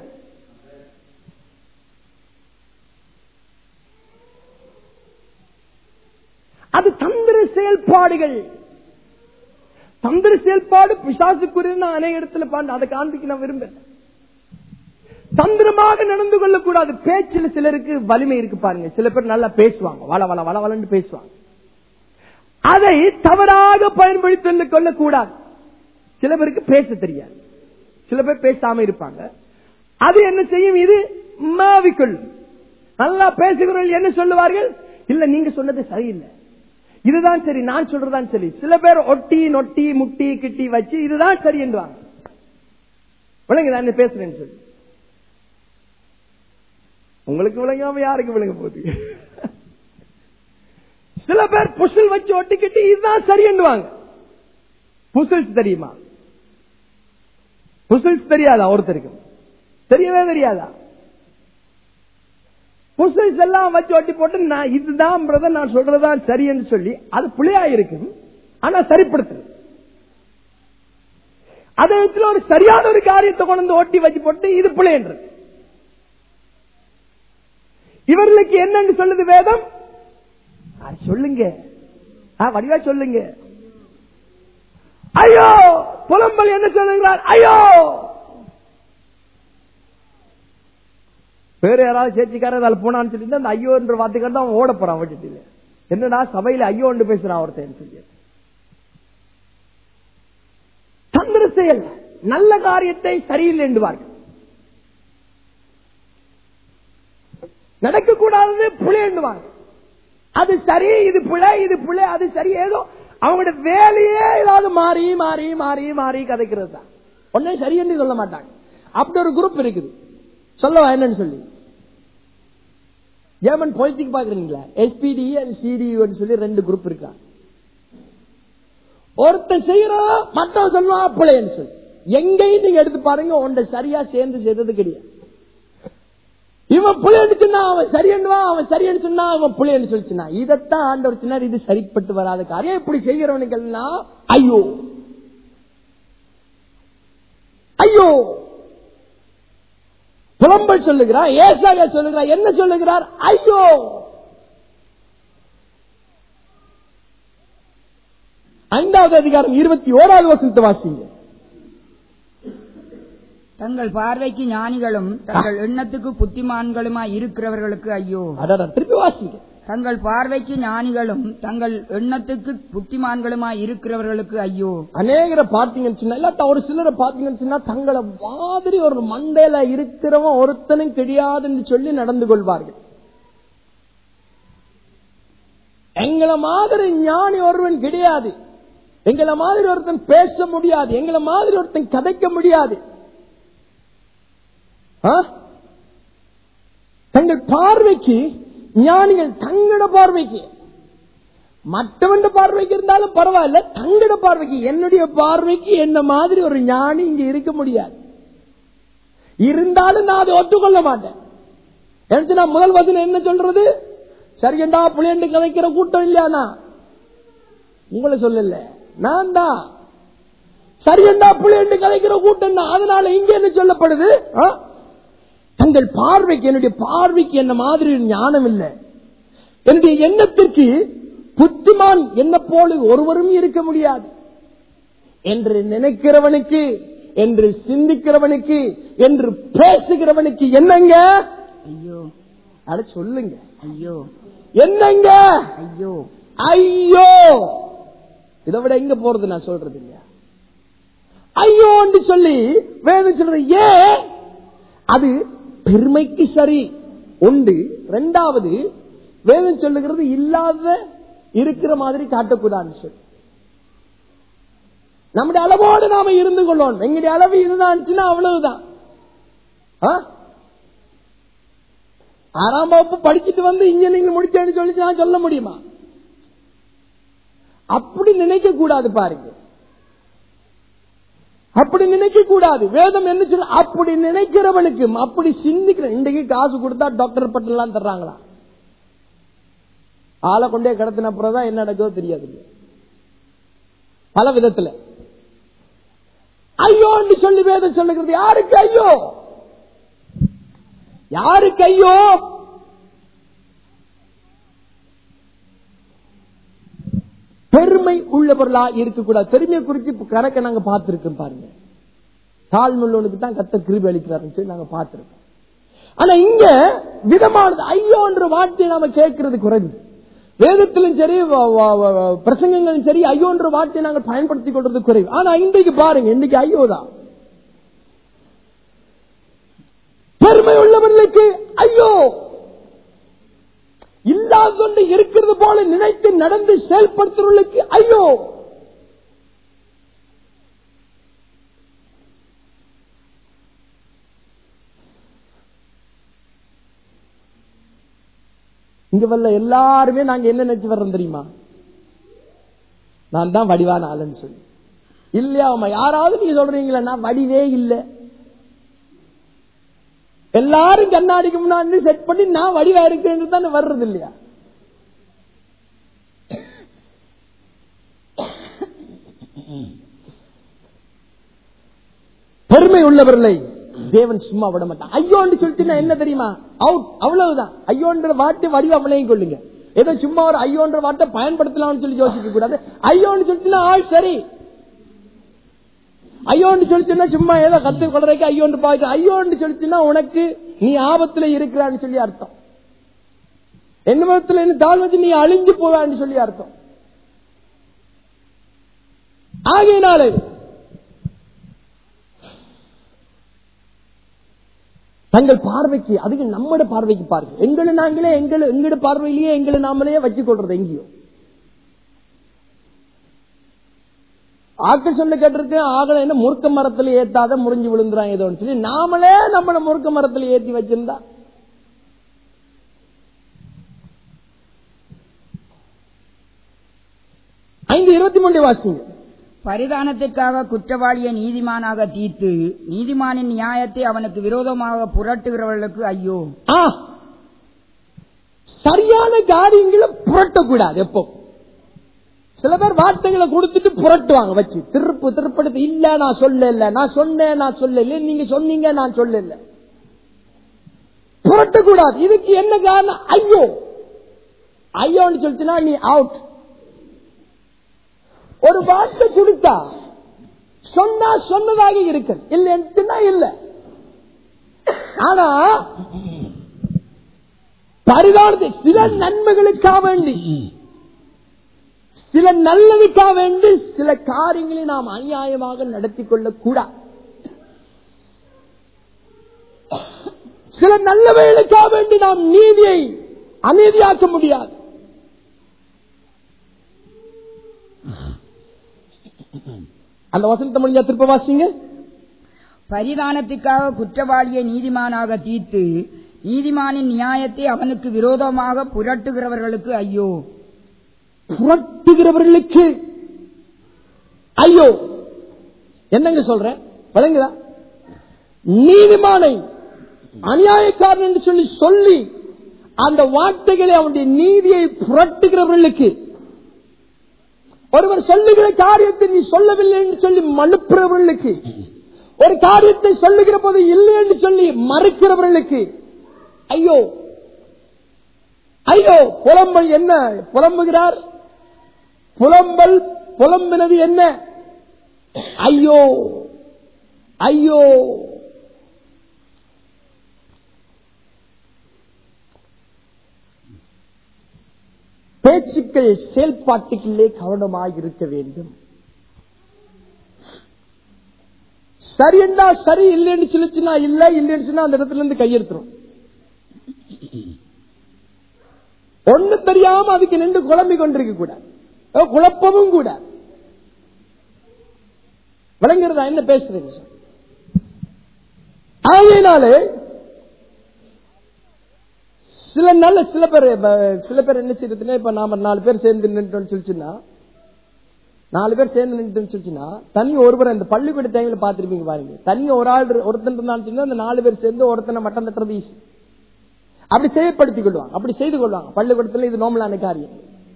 அது தந்திர செயல்பாடுகள். தந்திர செயல்பாடு பிசாசுக்குரிய அநேக இடத்துல பாண்டு அதை காண்பிக்க நான் விரும்பல. தந்திரமாக நடந்து கொள்ளக்கூடாது. பேச்சில் சிலருக்கு வலிமை இருக்கு பாருங்க. சில பேர் நல்லா பேசுவாங்க, வள வள வள வளன்னு பேசுவாங்க. அதை தவறாக பயன்படுத்திக் கொள்ளக்கூடாது. சில பேருக்கு பேச தெரியாது, சில பேர் பேசாம இருப்பாங்க. அது என்ன செய்யும்? இது மாவிக்கொள்ளும். நல்லா பேசுகிறவர்கள் என்ன சொல்லுவார்கள்? இல்ல நீங்க சொன்னது சரியில்லை, இதுதான் சரி, நான் சொல்றதுதான் சரி. சில பேர் ஒட்டி நொட்டி முட்டி கிட்டி வச்சு இதுதான் சரி என்றுவாங்க. விளங்க நான் பேசுறேன்னு சொல்லி உங்களுக்கு விளங்காம யாருக்கு விளங்க போகுது? சில பேர் புசல் வச்சு ஒட்டிக்கிட்டு இதுதான் சரி என்றுவாங்க. புசல்ஸ் தெரியுமா? புசல்ஸ் தெரியாதா? ஒருத்தருக்கு தெரியவே தெரியாதா? புசல்ஸ் எல்லாம் வச்சு ஒட்டி போட்டு நான் இதுதான் பிரதர் நான் சொல்றதுதான் சரி என்று சொல்லி அது பிள்ளையா இருக்கும். ஆனா சரிப்படுத்து அதே ஒரு சரியான ஒரு காரியத்தை கொண்டு ஒட்டி வச்சு போட்டு இது பிள்ளை என்று இவர்களுக்கு என்னன்னு சொல்லுது வேதம்? சொல்லுங்க, வடிவா சொல்லுங்க. ஐயோ புலம்பல் என்ன சொல்லுகிறார்? ஐயோ வேற யாராவது சேர்ச்சிக்காரர் போனான்னு சொல்லி அந்த ஐயோ என்ற வார்த்தைக்கு அவன் ஓட போறான். வச்சுட்டு என்னடா சபையில ஐயோ என்று பேசுறான் ஒருத்தன் சொல்லி. தந்திர செயல் நல்ல காரியத்தை சரியில்லை என்றுவார்கள். நடக்கக்கூடாதது புலை என்றுவாங்க. அது சரி, இது புலை, இது புலை, அது சரி. ஏதோ அவங்களோட வேலையே ஏதாவது மாறி மாறி மாறி மாறி கதைக்கிறது தான். ஒன்னே சரி என்று சொல்ல மாட்டாங்க. அப்படி ஒரு குரூப் இருக்குது. சொல்லவா என்னன்னு சொல்லி ஜெர்மன் பொலிட்டிக் பாக்குறீங்களா? எஸ்பிடி சிடியு சொல்லி ரெண்டு குரூப் இருக்கா. ஒருத்தன் செய்யறோம் மற்றவன் சொல்லுவான் பிள்ளைன்னு சொல்லி. எங்கேயும் நீங்க எடுத்து பாருங்க, ஒன்றை சரியா சேர்ந்து செய்தது கிடையாது. இவன் புள்ளைன்னு சொன்னா அவன் சரியன்னுவா, அவன் சரியன்னு சொன்னா அவன் புள்ளைன்னு சொல்லிச்சுன்னா இதைத்தான் ஆண்டவர் சொன்னார். இது சரிப்பட்டு வராத காரியம். இப்படி செய்கிறவனுக்கெல்லாம் ஐயோ ஐயோ புலம்பல் சொல்லுகிறார். ஏசாயா சொல்லுகிறார். என்ன சொல்லுகிறார்? ஐயோ. ஐந்தாவது அதிகாரம் இருபத்தி ஓராவது வசனத்தை வாசிங்க. தங்கள் பார்வைக்கு ஞானிகளும் தங்கள் எண்ணத்துக்கு புத்திமான்களுமாய் இருக்கிறவர்களுக்கு ஐயோ. திருப்பி வாசிங்க. தங்கள் பார்வைக்கு ஞானிகளும் தங்கள் எண்ணத்துக்கு புத்திமான்களுமாய் இருக்கிறவர்களுக்கு ஐயோ. அநேகரை பார்த்தீங்கன்னு சொன்னா, இல்லாட்ட ஒரு சிலரை பார்த்தீங்கன்னு சொன்னா தங்களை மாதிரி ஒரு மண்டையில இருக்கிறவன் ஒருத்தனும் கிடையாதுன்னு சொல்லி நடந்து கொள்வார்கள். எங்களை மாதிரி ஞானி ஒருவன் கிடையாது, எங்களை மாதிரி ஒருத்தன் பேச முடியாது, எங்களை மாதிரி ஒருத்தன் கதைக்க முடியாது. தங்கள் பார்வைக்கு ஞானிகள், தங்களோட பார்வைக்கு, மற்றவன் பார்வைக்கு இருந்தாலும் பரவாயில்ல, தங்களோட பார்வைக்கு, என்னுடைய பார்வைக்கு என்ன மாதிரி ஒரு ஞானி இங்க இருக்க முடியாது. இருந்தாலும் நான் அதை ஒத்துக்கொள்ள மாட்டேன். எனக்கு நான் முதல் வசனம் என்ன சொல்றது? சரியண்டா புள்ளையண்டு கதைக்கிற கூட்டம் இல்லையானா உங்களை சொல்லல, நான் தான் சரியண்டா புள்ளையண்டு கதைக்கிற கூட்டம் தான். அதனால இங்க என்ன சொல்லப்படுது? தங்கள் பார்வைக்கு, என்னுடைய பார்வைக்கு என்ன மாதிரி ஞானம் இல்லை, என்னுடைய எண்ணத்திற்கு புத்திமான் என்ன போல ஒருவரும் இருக்க முடியாது என்று நினைக்கிறவனுக்கு, என்று சிந்திக்கிறவனுக்கு, என்று பேசுகிறவனுக்கு என்னங்க ஐயோ. அட சொல்லுங்க ஐயோ. என்னங்க ஐயோ ஐயோ. இதை விட எங்க போறது நான் சொல்றது இல்லையா? ஐயோ என்று சொல்லி வேதம் சொல்றது. ஏன்? அது பெருமைக்கு சரி உண்டு. இரண்டாவது வேதம் சொல்லுகிறது இல்லாத இருக்கிற மாதிரி காட்டக்கூடாதுன்னு சொல்லி நம்முடைய அளவோடு நாம இருந்து கொள்ளணும். எங்களுடைய அளவு இதுதான், அவ்வளவுதான். ஆறாம் வகுப்பு படிச்சுட்டு வந்து இன்ஜினியரிங் முடிச்சேன்னு சொல்லி நான் சொல்ல முடியுமா? அப்படி நினைக்க கூடாது. பாருங்க, அப்படி நினைக்க கூடாது. வேதம் என்ன சொல்ல? அப்படி நினைக்கிறவனுக்கு, அப்படி சிந்திக்கிற, இன்றைக்கு காசு கொடுத்தா டாக்டர் பட்டம் எல்லாம் தர்றாங்களா? ஆளை கொண்டே கடத்தின அப்புறம்தான் என்ன நடக்குதோ தெரியாது. பல விதத்துல ஐயோ என்று சொல்லி வேதம் சொல்லுகிறது. யாருக்கு ஐயோ? யாருக்கு ஐயோ? பெருமை உள்ளவர்களா இருக்கக்கூடாது. பெருமையை குறித்து கணக்க நாங்க பார்த்திருக்கோம் பாருங்க. தாழ்மையுள்ளவனுக்கு தான் கர்த்தர் கிருபை அளிக்கிறாருன்னு சொல்லி நாங்க பார்த்திருக்கோம். ஆனா இங்க விதமானது ஐயோ என்ற வார்த்தையை நாம கேட்கறது குறைவு. வேதத்திலும் சரி பிரசங்கங்களும் சரி ஐயோ என்ற வார்த்தையை நாங்கள் பயன்படுத்திக் கொள்றது குறைவு. ஆனா இன்றைக்கு பாருங்க, இன்னைக்கு ஐயோதான். பெருமை உள்ளவர்களுக்கு ஐயோ, இல்லாத இருக்கிறது போல நினைத்து நடந்து செயல்படுத்துவர்களுக்கு ஐயோ. இங்க வரல எல்லாருமே நாங்க என்ன நினைச்சு வர்றோம் தெரியுமா? நான் தான் வடிவான ஆளுன்னு சொல்லி. இல்லையா யாராவது நீங்க சொல்றீங்களா நான் வடிவே இல்லை, எல்லாரும் கண்ணாடிக்கு முன்னாடி செட் பண்ணி நான் வடிவா இருக்கேன்னு தானே வர்றது இல்லையா? பெருமை உள்ளவர்களை தேவன் சும்மா விட மாட்டான். ஐயோன்னு சொல்லிட்டு என்ன தெரியுமா? அவுட், அவ்வளவுதான். ஐயோன்ற வார்த்தை வடிவமலையும் கொள்ளுங்க. ஏதோ சும்மா ஒரு ஐயோன்ற வார்த்தை பயன்படுத்தலாம்னு சொல்லி யோசிக்க கூடாது. ஐயோன்னு சொல்லிட்டுனா ஆள் சரி. ஐயோன்னு சொல்லிச்சுன்னா சும்மா ஏதோ கத்து கொள்றதுக்கு ஐயோன்னு பாய்ச்சு. ஐயோன்னு சொல்லிச்சுன்னா உனக்கு நீ ஆபத்துல இருக்கிறான்னு சொல்லி அர்த்தம். என்ன விதத்துல என்ன தாழ்வச்சு நீ அழிஞ்சு போவான்னு சொல்லி அர்த்தம். ஆகையினாலே தங்கள் பார்வைக்கு, அதுக்கு நம்மட பார்வைக்கு பாருங்க, எங்களை நாங்களே எங்களை எங்கட பார்வையிலேயே எங்களை நாமளே வச்சு கொள்றது. எங்கேயோ ஆக்கள் சொல்ல கேட்டிருக்கு, ஆகல என்ன முறுக்க மரத்துல ஏத்தாத முறிஞ்சு விழுந்துறான் ஏதோன்னு சொல்லி நாமளே நம்மள முறுக்க மரத்துல ஏத்தி வச்சிருந்தா ஐந்து இருபத்தி மூன்று வாசிங்க. பரிதானத்திற்காக குற்றவாளியை நீதிமானாக தீர்த்து நீதிமானின் நியாயத்தை அவனுக்கு விரோதமாக புரட்டுகிறவர்களுக்கு ஐயோ. சரியான காரியங்களை புரட்டக்கூடாது. எப்போ சில பேர் வார்த்தைகளை கொடுத்துட்டு புரட்டுவாங்க வச்சு திருப்பு திருப்படுத்து. இல்ல நான் சொல்ல, நான் சொன்னேன் நான் சொல்ல, நீங்க சொன்னீங்க நான் சொல்ல. புரட்டக்கூடாது. இதுக்கு என்ன காரணம்? ஐயோ ஐயோன்னு சொல்லிச்சுன்னா நீ அவுட். ஒரு வார்த்தை கொடுத்தா சொன்னா சொன்னதாக இருக்கு, இல்லைன்னா இல்ல. ஆனா பரிதானத்தை சில நன்மைகளுக்காக வேண்டி, சில நல்லதுக்காக வேண்டி சில காரியங்களை நாம் அநியாயமாக நடத்தி கொள்ள கூடாது. சில நல்லவைகளுக்காக வேண்டி நாம் நீதியை அநீதியாக்க முடியாது. அந்த வசனத்தை முடிஞ்சா திருப்ப வாசிங்க. பரிதானத்திற்காக குற்றவாளியை நீதிமானாக தீர்த்து நீதிமானின் நியாயத்தை அவனுக்கு விரோதமாக புரட்டுகிறவர்களுக்கு ஐயோ. புரட்டுகிறவர்களுக்கு ஐயோ. என்னங்க சொல்றேன் வழங்குதா? நீதிமானை அநியாயக்காரன் என்று சொல்லி சொல்லி அந்த வார்த்தைகளை அவனுடைய நீதியை புரட்டுகிறவர்களுக்கு, ஒருவர் சொல்லுகிற காரியத்தை நீ சொல்லவில்லை என்று சொல்லி மனுப்புறவர்களுக்கு, ஒரு காரியத்தை சொல்லுகிற போது இல்லை என்று சொல்லி மறுக்கிறவர்களுக்கு ஐயோ ஐயோ. புலம்பல் என்ன புலம்புகிறார்? புலம்பல் புலம்பினது என்ன? ஐயோ ஐயோ. பேச்சுக்கள் செயல்பாட்டுக்குள்ளே கவனமாக இருக்க வேண்டும். சரி என்றா சரி, இல்லைன்னு சொல்லிச்சுன்னா இல்ல, இல்லைன்னு சொன்னா அந்த இடத்துல இருந்து கையெழுத்துரும். ஒண்ணு தெரியாம அதுக்கு நின்று குழம்பிக் கொண்டிருக்க கூடாது, குழப்பமும் கூட. விளங்குறதா என்ன பேசுறீங்க? ஆகையினாலே சில நல்ல சில பேர் சில பேர் என்ன செய்யறதுன்னா, இப்ப நாம நாலு பேர் சேர்ந்து நின்றுட்டோம்னு சொல்லிச்சுன்னா நாலு பேர் சேர்ந்து நின்றுட்டோம்னு சொல்லிச்சுன்னா தண்ணி ஒருவர் அந்த பள்ளிக்கூட டைம்ல பாத்திருப்பீங்க பாருங்க, தண்ணி ஒரு ஆள் ஒருத்தன் இருந்தான்னு சொன்னா அந்த நாலு பேர் சேர்ந்து ஒருத்தனை மட்டம் தட்டுறது ஈஸி. அப்படி செயற்படுத்திக் கொள்வாங்க, அப்படி செய்து கொள்வாங்க. பள்ளிக்கூடத்தில் இது நார்மலான காரியம்.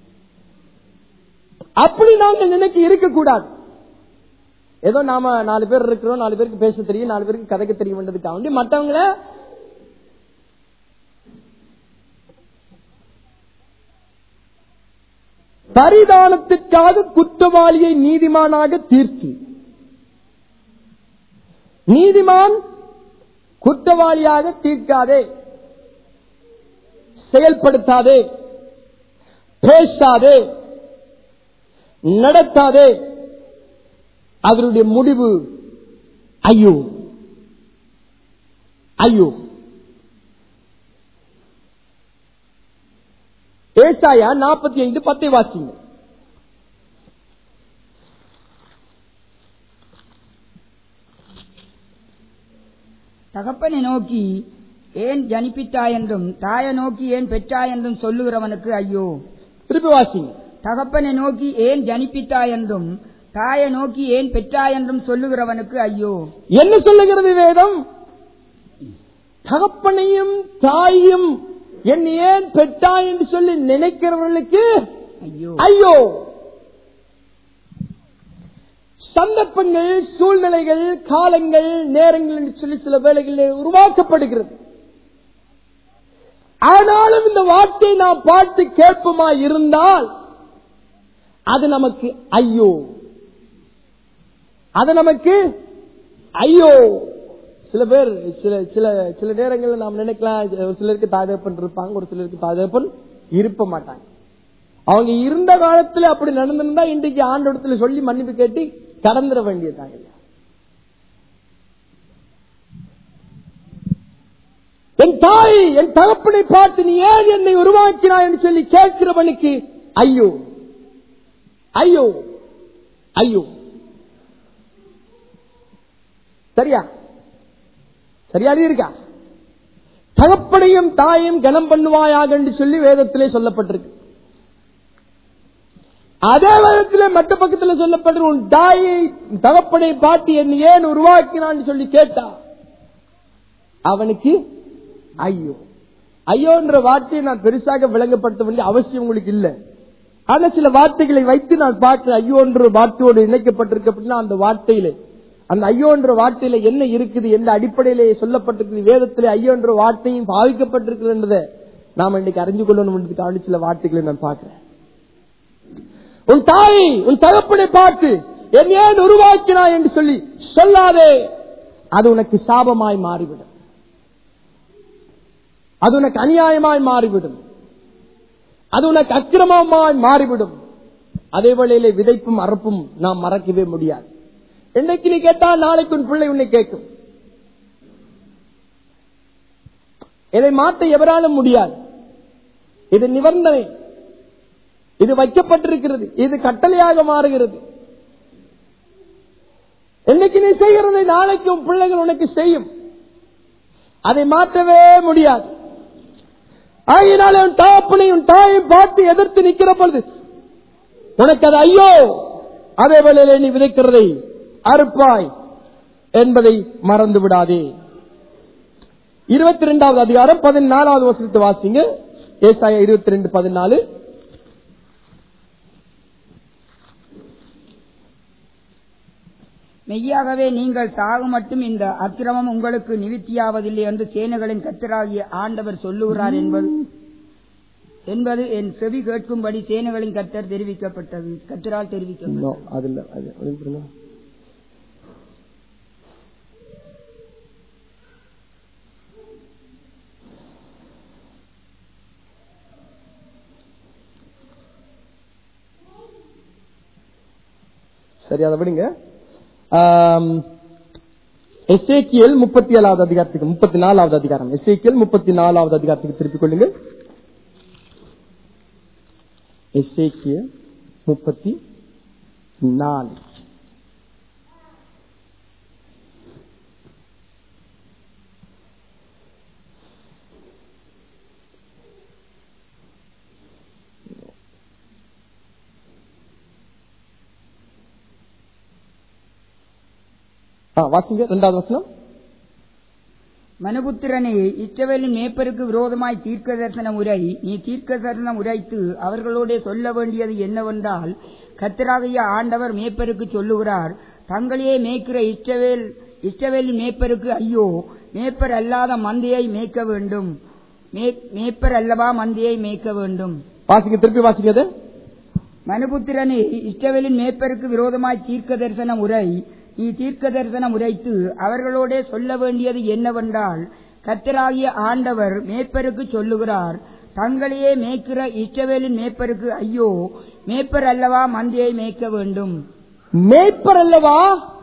அப்படி நாங்கள் நினைக்க இருக்கக்கூடாது. ஏதோ நாம நாலு பேர் இருக்கிறோம், நாலு பேருக்கு பேச தெரியும், நாலு பேருக்கு கதைக்க தெரியும்ன்றதுக்காக வேண்டி மற்றவங்கள பரிதானத்திற்காக குற்றவாளியை நீதிமானாக தீர்த்து, நீதிமான் குற்றவாளியாக தீர்க்காதே, செயல்படுத்தாதே, பேசாதே, நடத்தாதே. அதனுடைய முடிவு ஐயோ ஐயோ. ஏசாயா நாற்பத்தி ஐந்து பத்தை வாசிங்க. தகப்பனை நோக்கி ஏன் ஜனிப்பித்தாய் என்றும் தாயை நோக்கி ஏன் பெற்றாய் என்றும் சொல்லுகிறவனுக்கு ஐயோ. திருப்பி வாசிங்க. தகப்பனை நோக்கி ஏன் ஜனிப்பித்தாய் என்றும் தாயை நோக்கி ஏன் பெற்றாய் என்றும் சொல்லுகிறவனுக்கு ஐயோ. என்ன சொல்லுகிறது வேதம்? தகப்பனையும் தாயும் என் ஏன் பெற்றாய் என்று சொல்லி நினைக்கிறவர்களுக்கு ஐயோ ஐயோ. சந்தர்ப்பங்கள், சூழ்நிலைகள், காலங்கள், நேரங்கள் என்று சொல்லி சில வேளைகளில் உருவாக்கப்படுகிறது. ஆனாலும் இந்த வார்த்தையை நாம் பார்த்து கேட்போமா இருந்தால் அது நமக்கு ஐயோ, அது நமக்கு ஐயோ. சில பேர் சில சில சில நேரங்களில் நாம் நினைக்கலாம், ஒரு சிலருக்கு தாதேப்பன் இருப்பாங்க, ஒரு சிலருக்கு தாதேப்பன் இருப்ப மாட்டாங்க. அவங்க இருந்த காலத்துல அப்படி நடந்திருந்தா இன்றைக்கு ஆண்டவரத்துல சொல்லி மன்னிப்பு கேட்டு கடந்துட வேண்டியதாங்க. என் தாய் என் தகப்பனை பார்த்து நீ ஏன் என்னை உருவாக்கினாய் என்று சொல்லி கேட்கிறவனுக்கு ஐயோ ஐயோ ஐயோ. சரியா சரியா இருக்கா? தகப்பனையும் தாயும் கனம் பண்ணுவாயாக என்று சொல்லி வேதத்திலே சொல்லப்பட்டிருக்கு. அதே வேதத்திலே மற்ற பக்கத்தில் சொல்லப்பட்டு உன் தாயை தகப்பனை பார்த்து என்னை ஏன் உருவாக்கினான்னு சொல்லி கேட்டா அவனுக்கு ஐயோ. ஐயோ என்ற வார்த்தையை நான் பெருசாக விளங்கப்படுத்த வேண்டிய அவசியம் உங்களுக்கு இல்லை. ஆனா சில வார்த்தைகளை வைத்து நான் பார்க்கிறேன். ஐயோ என்ற வார்த்தையோடு இணைக்கப்பட்டிருக்கு அப்படின்னா அந்த வார்த்தையிலே, அந்த ஐயோ என்ற வார்த்தையில என்ன இருக்குது, எந்த அடிப்படையிலே சொல்லப்பட்டிருக்கு, வேதத்திலே ஐயோ என்ற வார்த்தையும் பாவிக்கப்பட்டிருக்கிறத நாம இன்னைக்கு அறிஞ்சு கொள்ளணும். சில வார்த்தைகளை நான் பார்க்கிறேன். உன் தாயை உன் தகப்பனை பார்த்து என் ஏன் உருவாக்கினாய் என்று சொல்லி சொல்லாதே. அது உனக்கு சாபமாய் மாறிவிடும், அது உனக்கு அநியாயமாய் மாறிவிடும், அது உனக்கு அக்கிரமமாய் மாறிவிடும். அதே வேளையிலே விதைப்பும் அறுப்பும் நாம் மறக்கவே முடியாது. இன்னைக்கு நீ கேட்டா நாளைக்கு உன் பிள்ளை உன்னை கேட்கும். இதை மாற்ற எவராலும் முடியாது. இது நிபந்தனை, இது வைக்கப்பட்டிருக்கிறது, இது கட்டளையாக மாறுகிறது. இன்னைக்கு நீ செய்கிறதை நாளைக்கு உன் பிள்ளைகள் உனக்கு செய்யும். அதை மாற்றவே முடியாது. ஆகினாலே உன் தகப்பனையும் தாயை பார்த்து எதிர்த்து நிற்கிற பொழுது உனக்கு அது ஐயோ. அதே வேளையிலே நீ விதைக்கிறதை அறுப்பாய் என்பதை மறந்து விடாதே. இருபத்தி இரண்டாவது அதிகாரம் பதினாலாவது வசனத்தை வாசிங்க. ஏசாயா இருபத்தி ரெண்டு பதினாலு. மெய்யாகவே நீங்கள் சாகு மட்டும் இந்த அக்கிரமம் உங்களுக்கு நிவித்தியாவதில்லை என்று சேனைகளின் கர்த்தராகிய ஆண்டவர் சொல்லுகிறார் என்பது என்பது என் செவி கேட்கும்படி சேனைகளின் கர்த்தர் தெரிவிக்கப்பட்டது, கர்த்தரால் தெரிவிக்கப்பட்டது. சரி, அதை விடுங்க. எசேக்கியேல் முப்பத்தி ஏழாவது அதிகாரத்துக்கு முப்பத்தி நாலாவது அதிகாரம் எசேக்கியேல் முப்பத்தி நாலாவது அதிகாரத்துக்கு திருப்பிக் கொள்ளுங்கள். எசேக்கியேல் முப்பத்தி நாலு. வாசிங்க இரண்டாவது வசனம். மனுபுத்திரனே, இஸ்ரவேலின் மேய்ப்பருக்கு விரோதமாய் தீர்க்க தரிசனம் உரை. நீ தீர்க்க தரிசனம் உரைத்து அவர்களோட சொல்ல வேண்டியது என்னவென்றால், கர்த்தராகிய ஆண்டவர் மேய்ப்பருக்கு சொல்லுகிறார், தங்களையே மேய்க்கிற இஸ்ரவேல் இஸ்ரவேலின் மேய்ப்பருக்கு ஐயோ, மேய்ப்பர் அல்லாத மந்தையை மேய்க்க வேண்டும். மேய்ப்பர் அல்லவா மந்தையை மேய்க்க வேண்டும். வாசிக்க, திருப்பி வாசிக்கிறது. மனுபுத்திரனே, இஸ்ரவேலின் மேய்ப்பருக்கு விரோதமாய் தீர்க்க தரிசனம் உரை. நீ தீர்க்க தரிசனம் உரைத்து அவர்களோட சொல்ல வேண்டியது என்னவென்றால், கர்த்தராகிய ஆண்டவர் மேய்ப்பருக்கு சொல்லுகிறார், தங்களையே மேய்க்கிற இஸ்ரவேலின் மேய்ப்பருக்கு ஐயோ, மேய்ப்பர் அல்லவா மந்தையை மேய்க்க வேண்டும். மேய்ப்பர் அல்லவா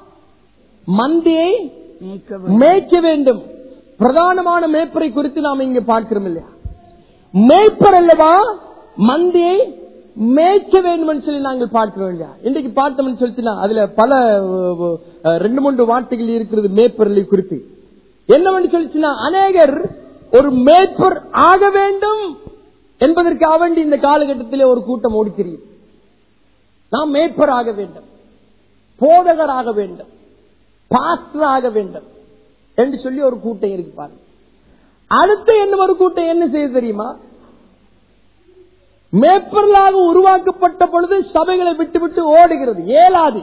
மந்தையை மேய்க்க வேண்டும். பிரதானமான மேய்ப்பரை குறித்து நாம் இங்க பார்க்கிறோம் இல்லையா? மேய்ப்பர் அல்லவா மந்தையை மேய்க்க வேண்டும் சொல்லி நாங்கள் பார்க்கிறோம் இல்லையா? இன்றைக்கு பார்த்தோம்னு சொல்லிச்சுன்னா அதுல பல ரெண்டு மூன்று வார்த்தைகள் இருக்கிறது மேய்ப்பர்களை குறித்து. என்னவென்று சொல்லிச்சுன்னா, அநேகர் ஒரு மேய்ப்பர் ஆக வேண்டும் என்பதற்காக வேண்டி இந்த காலகட்டத்திலே ஒரு கூட்டம் ஓடிக்கிறீர்கள். நாம் மேய்ப்பர் ஆக வேண்டும், போதகர் ஆக வேண்டும், பாஸ்டர் ஆக வேண்டும் என்று சொல்லி ஒரு கூட்டம் இருக்கு பாருங்க. அடுத்த என்ன ஒரு கூட்டம் என்ன செய்ய தெரியுமா? மேய்ப்பர்களாக உருவாக்கப்பட்ட பொழுது சபைகளை விட்டு விட்டு ஓடுகிறது. ஏலாது,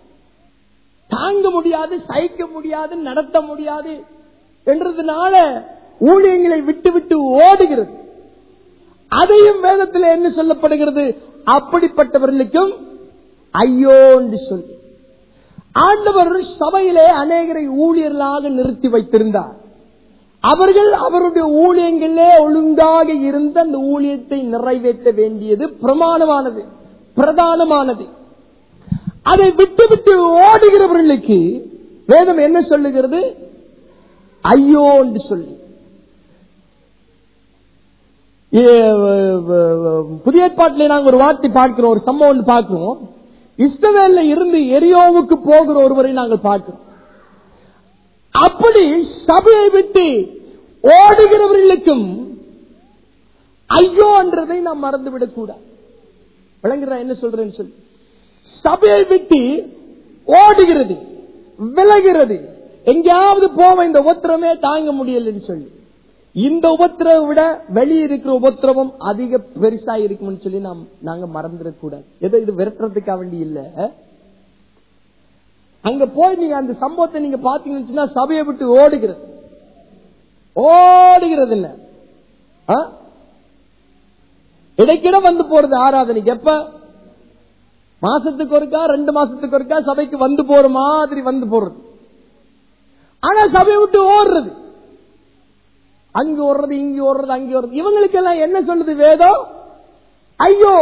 தாங்க முடியாது, சகிக்க முடியாது, நடத்த முடியாது என்றதுனால ஊழியங்களை விட்டு விட்டு ஓடுகிறது. அதையும் வேதத்தில் என்ன சொல்லப்படுகிறது? அப்படிப்பட்டவர்களுக்கும் ஐயோ என்று சொல்லி ஆண்டவர் சபையிலே அநேகரை ஊழியர்களாக நிறுத்தி வைத்திருந்தார். அவர்கள் அவருடைய ஊழியங்களே ஒழுங்காக இருந்த அந்த ஊழியத்தை நிறைவேற்ற வேண்டியது பிரமாணமானது, பிரதானமானது. அதை விட்டு விட்டு ஓடுகிறவர்களுக்கு வேதம் என்ன சொல்லுகிறது? ஐயோ என்று சொல்லி. புதிய ஏற்பாட்டிலே நாங்கள் ஒரு வார்த்தை பார்க்கிறோம், ஒரு சம்பவம் பார்க்கிறோம். இஸ்ரவேல்ல இருந்து எரியோவுக்கு போகிற ஒருவரை நாங்கள் பார்க்கிறோம். அப்படி சபையை விட்டு ஓடுகிறவர்களுக்கும் ஐயோ என்றதை நாம் மறந்துவிடக் கூடாது. விளங்குறா என்ன சொல்றேன்னு சொல்லி? சபையை விட்டு ஓடுகிறது, விலகிறது, எங்கேயாவது போவோம், இந்த உபத்திரமே தாங்க முடியலன்னு சொல்லி. இந்த உபத்திரவை விட வெளியே இருக்கிற உபத்திரவம் அதிக பெருசா இருக்கும்னு சொல்லி நாம் நாங்க மறந்துடக்கூடாது. ஏதோ இது விரட்டுறதுக்காக வேண்டி இல்ல. அங்க போய் நீங்க அந்த சம்பவத்தை நீங்க பாத்தீங்கன்னா சபையை விட்டு ஓடுகிறது, ஓடுகிறது இல்ல, இடைக்கிட வந்து போறது ஆராதனைக்கு. எப்ப? மாசத்துக்கு ஒருக்கா, ரெண்டு மாசத்துக்கு ஒருக்கா சபைக்கு வந்து போற மாதிரி வந்து போறது. ஆனா சபையை விட்டு ஓடுறது, அங்க ஓடுறது, இங்க ஓடுறது, அங்க ஓடுறது. இவங்களுக்கு எல்லாம் என்ன சொல்லுது வேதம்? ஐயோ.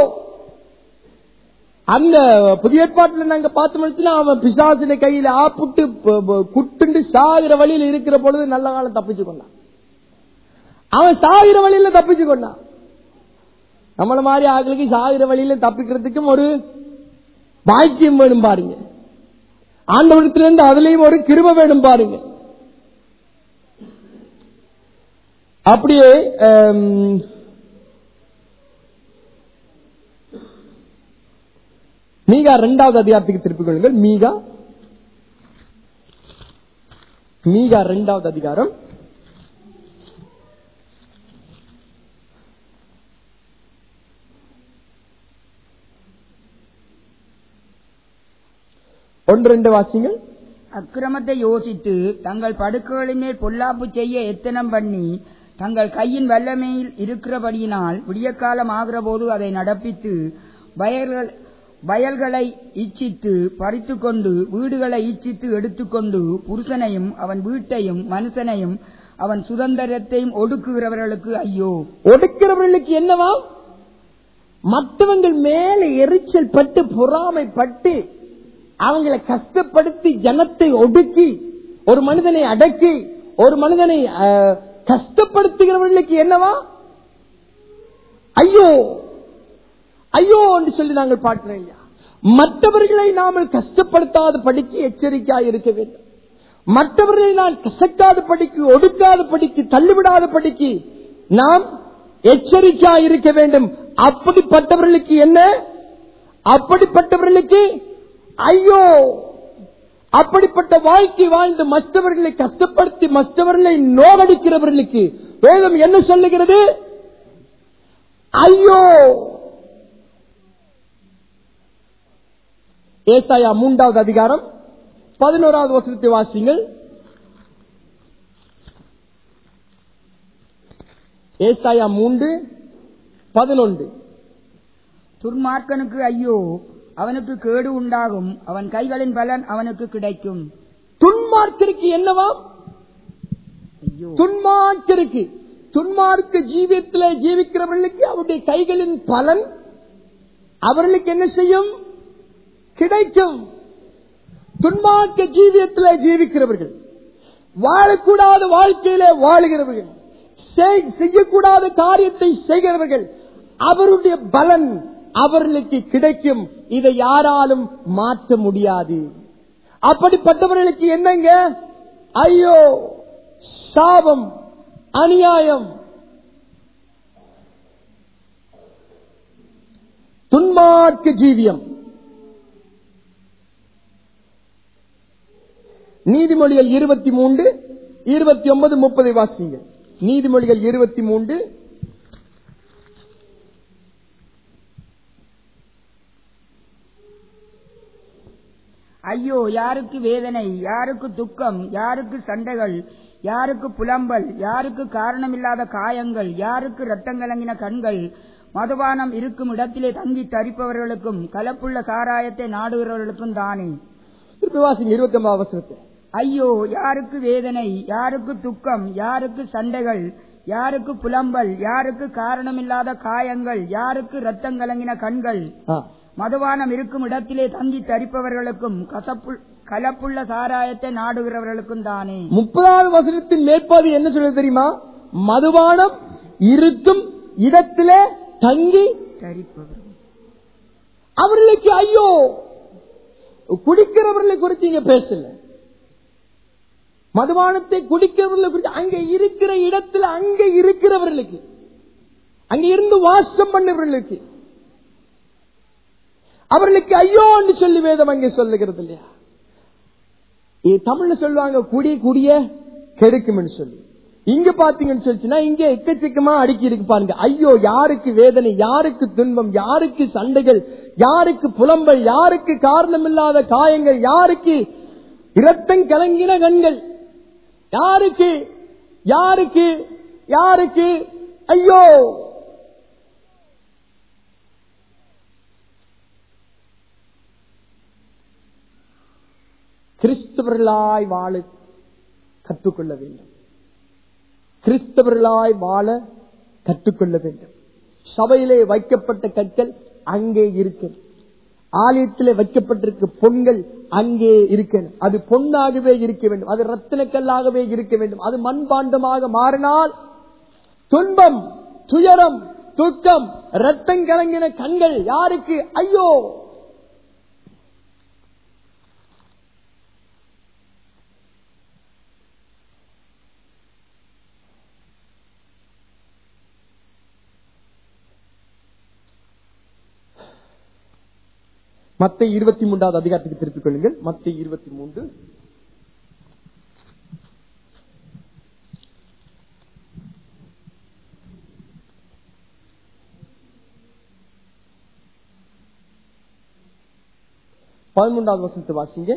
அந்த புதிய ஏற்பாட்டில் நாங்க பார்த்தோம்னா அவன் பிசாசின கையில ஆப்புட்டு குட்டுண்டு சாகிற வழியில இருக்கிற பொழுது நல்ல காலம் தப்பிச்சு கொண்டான். அவன் சாகிற வழியில தப்பிச்சு கொண்டான். நம்மள மாதிரி ஆட்களுக்கு சாகிற வழியில தப்பிக்கிறதுக்கும் ஒரு பாக்கியம் வேணும் பாருங்க. ஆண்டவரிடத்திலிருந்து அதுலயும் ஒரு கிருபை வேணும் பாருங்க. அப்படியே மீகா இரண்டாவது அதிகாரத்துக்கு திருப்பிக் கொள்ளுங்கள். மீகா மீகா இரண்டாவது அதிகாரம் ஒன்று ரெண்டு வாசிங்கள். அக்கிரமத்தை யோசித்து தங்கள் படுக்கைகளின் மேல் பொல்லாப்பு செய்ய எத்தனம் பண்ணி தங்கள் கையின் வல்லமையில் இருக்கிறபடியினால் விடியற்காலம் ஆகிற போது அதை நடப்பித்து வயல்கள் வயல்களை இச்சித்து பறித்து கொண்டு வீடுகளை இச்சித்து எடுத்துக்கொண்டு புருஷனையும் அவன் வீட்டையும் மனுஷனையும் அவன் சுதந்திரத்தையும் ஒடுக்குகிறவர்களுக்கு ஐயோ. ஒடுக்கிறவர்களுக்கு என்னவா? மற்றவங்கள் மேல எரிச்சல் பட்டு பொறாமைப்பட்டு அவங்களை கஷ்டப்படுத்தி ஜனத்தை ஒடுக்கி ஒரு மனிதனை அடக்கி ஒரு மனிதனை கஷ்டப்படுத்துகிறவர்களுக்கு என்னவா? ஐயோ ஐயோ என்று சொல்லி நாங்கள் பார்க்கிறோம். மற்றவர்களை நாமல் கஷ்டப்படுத்தாத படிக்கு எச்சரிக்கையாக இருக்க வேண்டும். மற்றவர்களை நான் கசக்காத படிக்கு, ஒடுக்காத படிக்கு, தள்ளிவிடாத படிக்கு நாம் எச்சரிக்கையாக இருக்க வேண்டும். அப்படிப்பட்டவர்களுக்கு என்ன? அப்படிப்பட்டவர்களுக்கு ஐயோ. அப்படிப்பட்ட வாழ்க்கை வாழ்ந்து மற்றவர்களை கஷ்டப்படுத்தி மற்றவர்களை நோகடிக்கிறவர்களுக்கு வேதம் என்ன சொல்லுகிறது? ஐயோ! ஏசாயா மூன்றாவது அதிகாரம் பதினோராவது வசனத்தை வாசிங்கள். ஏசாயா மூன்று பதினொன்று. துன்மார்க்கனுக்கு ஐயோ, அவனுக்கு கேடு உண்டாகும், அவன் கைகளின் பலன் அவனுக்கு கிடைக்கும். துன்மார்க்கருக்கு என்னவா? ஐயோ, துன்மார்க்கருக்கு, துன்மார்க்க ஜீவியத்தில் ஜீவிக்கிறவர்களுக்கு அவருடைய கைகளின் பலன் அவர்களுக்கு என்ன செய்யும்? கிடைக்கும். துன்மார்க்க ஜீவியத்தில் ஜீவிக்கிறவர்கள், வாழக்கூடாத வாழ்க்கையிலே வாழுகிறவர்கள், செய்யக்கூடாத காரியத்தை செய்கிறவர்கள், அவருடைய பலன் அவர்களுக்கு கிடைக்கும். இதை யாராலும் மாற்ற முடியாது. அப்படிப்பட்டவர்களுக்கு என்னங்க? ஐயோ, சாபம், அநியாயம். துன்மார்க்க ஜீவியம். நீதிமொழிகள் இருபத்தி மூன்று இருபத்தி ஒன்பது முப்பதை வாசிங்க. நீதிமொழிகள் இருபத்தி மூன்று ஐயோ, யாருக்கு வேதனை, யாருக்கு துக்கம், யாருக்கு சண்டைகள், யாருக்கு புலம்பல், யாருக்கு காரணமில்லாத காயங்கள், யாருக்கு ரத்தம் கலங்கின கண்கள், மதுபானம் இருக்கும் இடத்திலே தங்கி தரிப்பவர்களுக்கும் கலப்புள்ள சாராயத்தை நாடுகிறவர்களுக்கும் தானே. இருபத்தி ஒன்பது அவசரத்தை. ஐயோ, யாருக்கு வேதனை, யாருக்கு துக்கம், யாருக்கு சண்டைகள், யாருக்கு புலம்பல், யாருக்கு காரணமில்லாத காயங்கள், யாருக்கு ரத்தம் கலங்கின கண்கள், மதுபானம் இருக்கும் இடத்திலே தங்கி தரிப்பவர்களுக்கும் கலப்புள்ள சாராயத்தை நாடுகிறவர்களுக்கும் தானே. முப்பதாவது வசனத்தின் மேற்பாதி என்ன சொல்ல தெரியுமா? மதுபானம் இருக்கும் இடத்திலே தங்கி தரிப்பவர்கள் அவர்களுக்கு ஐயோ. குடிக்கிறவர்களை குறித்து இங்க பேசல. மதுபானத்தை குடிக்கிறவர்களை குறித்து அங்க இருக்கிற இடத்துல அங்க இருக்கிறவர்களுக்கு, அங்க இருந்து வாசம் பண்ணவர்களுக்கு அவர்களுக்கு ஐயோ என்று சொல்லி வேதம் அங்கே சொல்லுகிறது இல்லையா? தமிழ்ல சொல்லுவாங்க குடி குடிய கெடுக்கும் சொல்லி. இங்க பாத்தீங்கன்னு சொல்லிச்சுன்னா இங்க எக்கச்சக்கமா அடுக்கி இருக்கு பாருங்க. ஐயோ, யாருக்கு வேதனை, யாருக்கு துன்பம், யாருக்கு சண்டைகள், யாருக்கு புலம்பல், யாருக்கு காரணமில்லாத காயங்கள், யாருக்கு இரத்தம் கலங்கின கண்கள், யாருக்கு யாருக்கு யாருக்கு ஐயோ. கிறிஸ்தவர்களாய் வாழ கற்றுக்கொள்ள வேண்டும். கிறிஸ்தவர்களாய் வாழ கற்றுக்கொள்ள வேண்டும். சபையிலே வைக்கப்பட்ட கற்கள் அங்கே இருக்கு. ஆலயத்திலே வைக்கப்பட்டிருக்க பொன்கள் அங்கே இருக்கணும். அது பொன்னாகவே இருக்க வேண்டும். அது ரத்தினக்கல்லாகவே இருக்க வேண்டும். அது மண்பாண்டமாக மாறினால் துன்பம், துயரம், துக்கம், ரத்தம் கலங்கின கண்கள் யாருக்கு ஐயோ. மத்தேயு இருபத்தி மூன்றாவது அதிகாரத்துக்கு திருப்பிக் கொள்ளுங்கள். மத்தேயு இருபத்தி மூன்று பதிமூன்றாவது வசனத்தை வாசிங்க.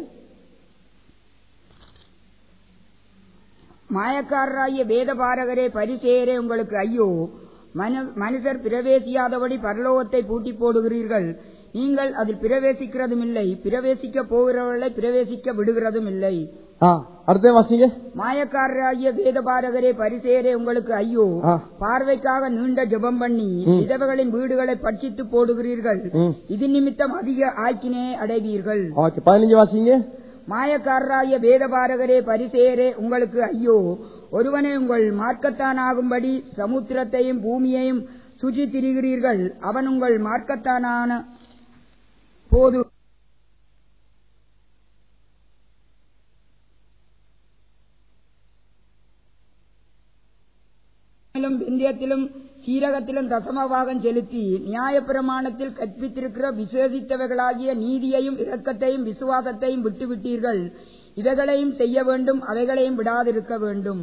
மாயக்காரராகிய வேதபாரகரே, பரிசேயரே, உங்களுக்கு ஐயோ, மனுஷர் பிரவேசியாதபடி பரலோகத்தை பூட்டி போடுகிறீர்கள். நீங்கள் அதில் பிரவேசிக்கிறதும் இல்லை, பிரவேசிக்க போகிறவர்களை பிரவேசிக்க விடுகிறதும் இல்லை. மாயக்காரராகிய வேதபாரகரே, பரிசேயரே, உங்களுக்கு ஐயோ, பார்வைக்காக நீண்ட ஜெபம் பண்ணி விதவைகளின் வீடுகளை பட்சித்து போடுகிறீர்கள். இது நிமித்தம் அதிக ஆக்கினே அடைவீர்கள். பதினஞ்சு வாசிங்க. மாயக்காரராகிய வேதபாரகரே, பரிசேயரே, உங்களுக்கு ஐயோ, ஒருவனே உங்கள் மார்க்கத்தானாகும்படி சமுத்திரத்தையும் பூமியையும் சுற்றி திரிகிறீர்கள். அவன் உங்கள் மார்க்கத்தானான போது விந்தியத்திலும் சீரகத்திலும் தசமபாகம் செலுத்தி நியாயப்பிரமாணத்தில் கற்பித்திருக்கிற விசேஷித்தவைகளாகிய நீதியையும் இரக்கத்தையும் விசுவாசத்தையும் விட்டுவிட்டீர்கள். இவைகளையும் செய்ய வேண்டும், அவைகளையும் விடாதிருக்க வேண்டும்.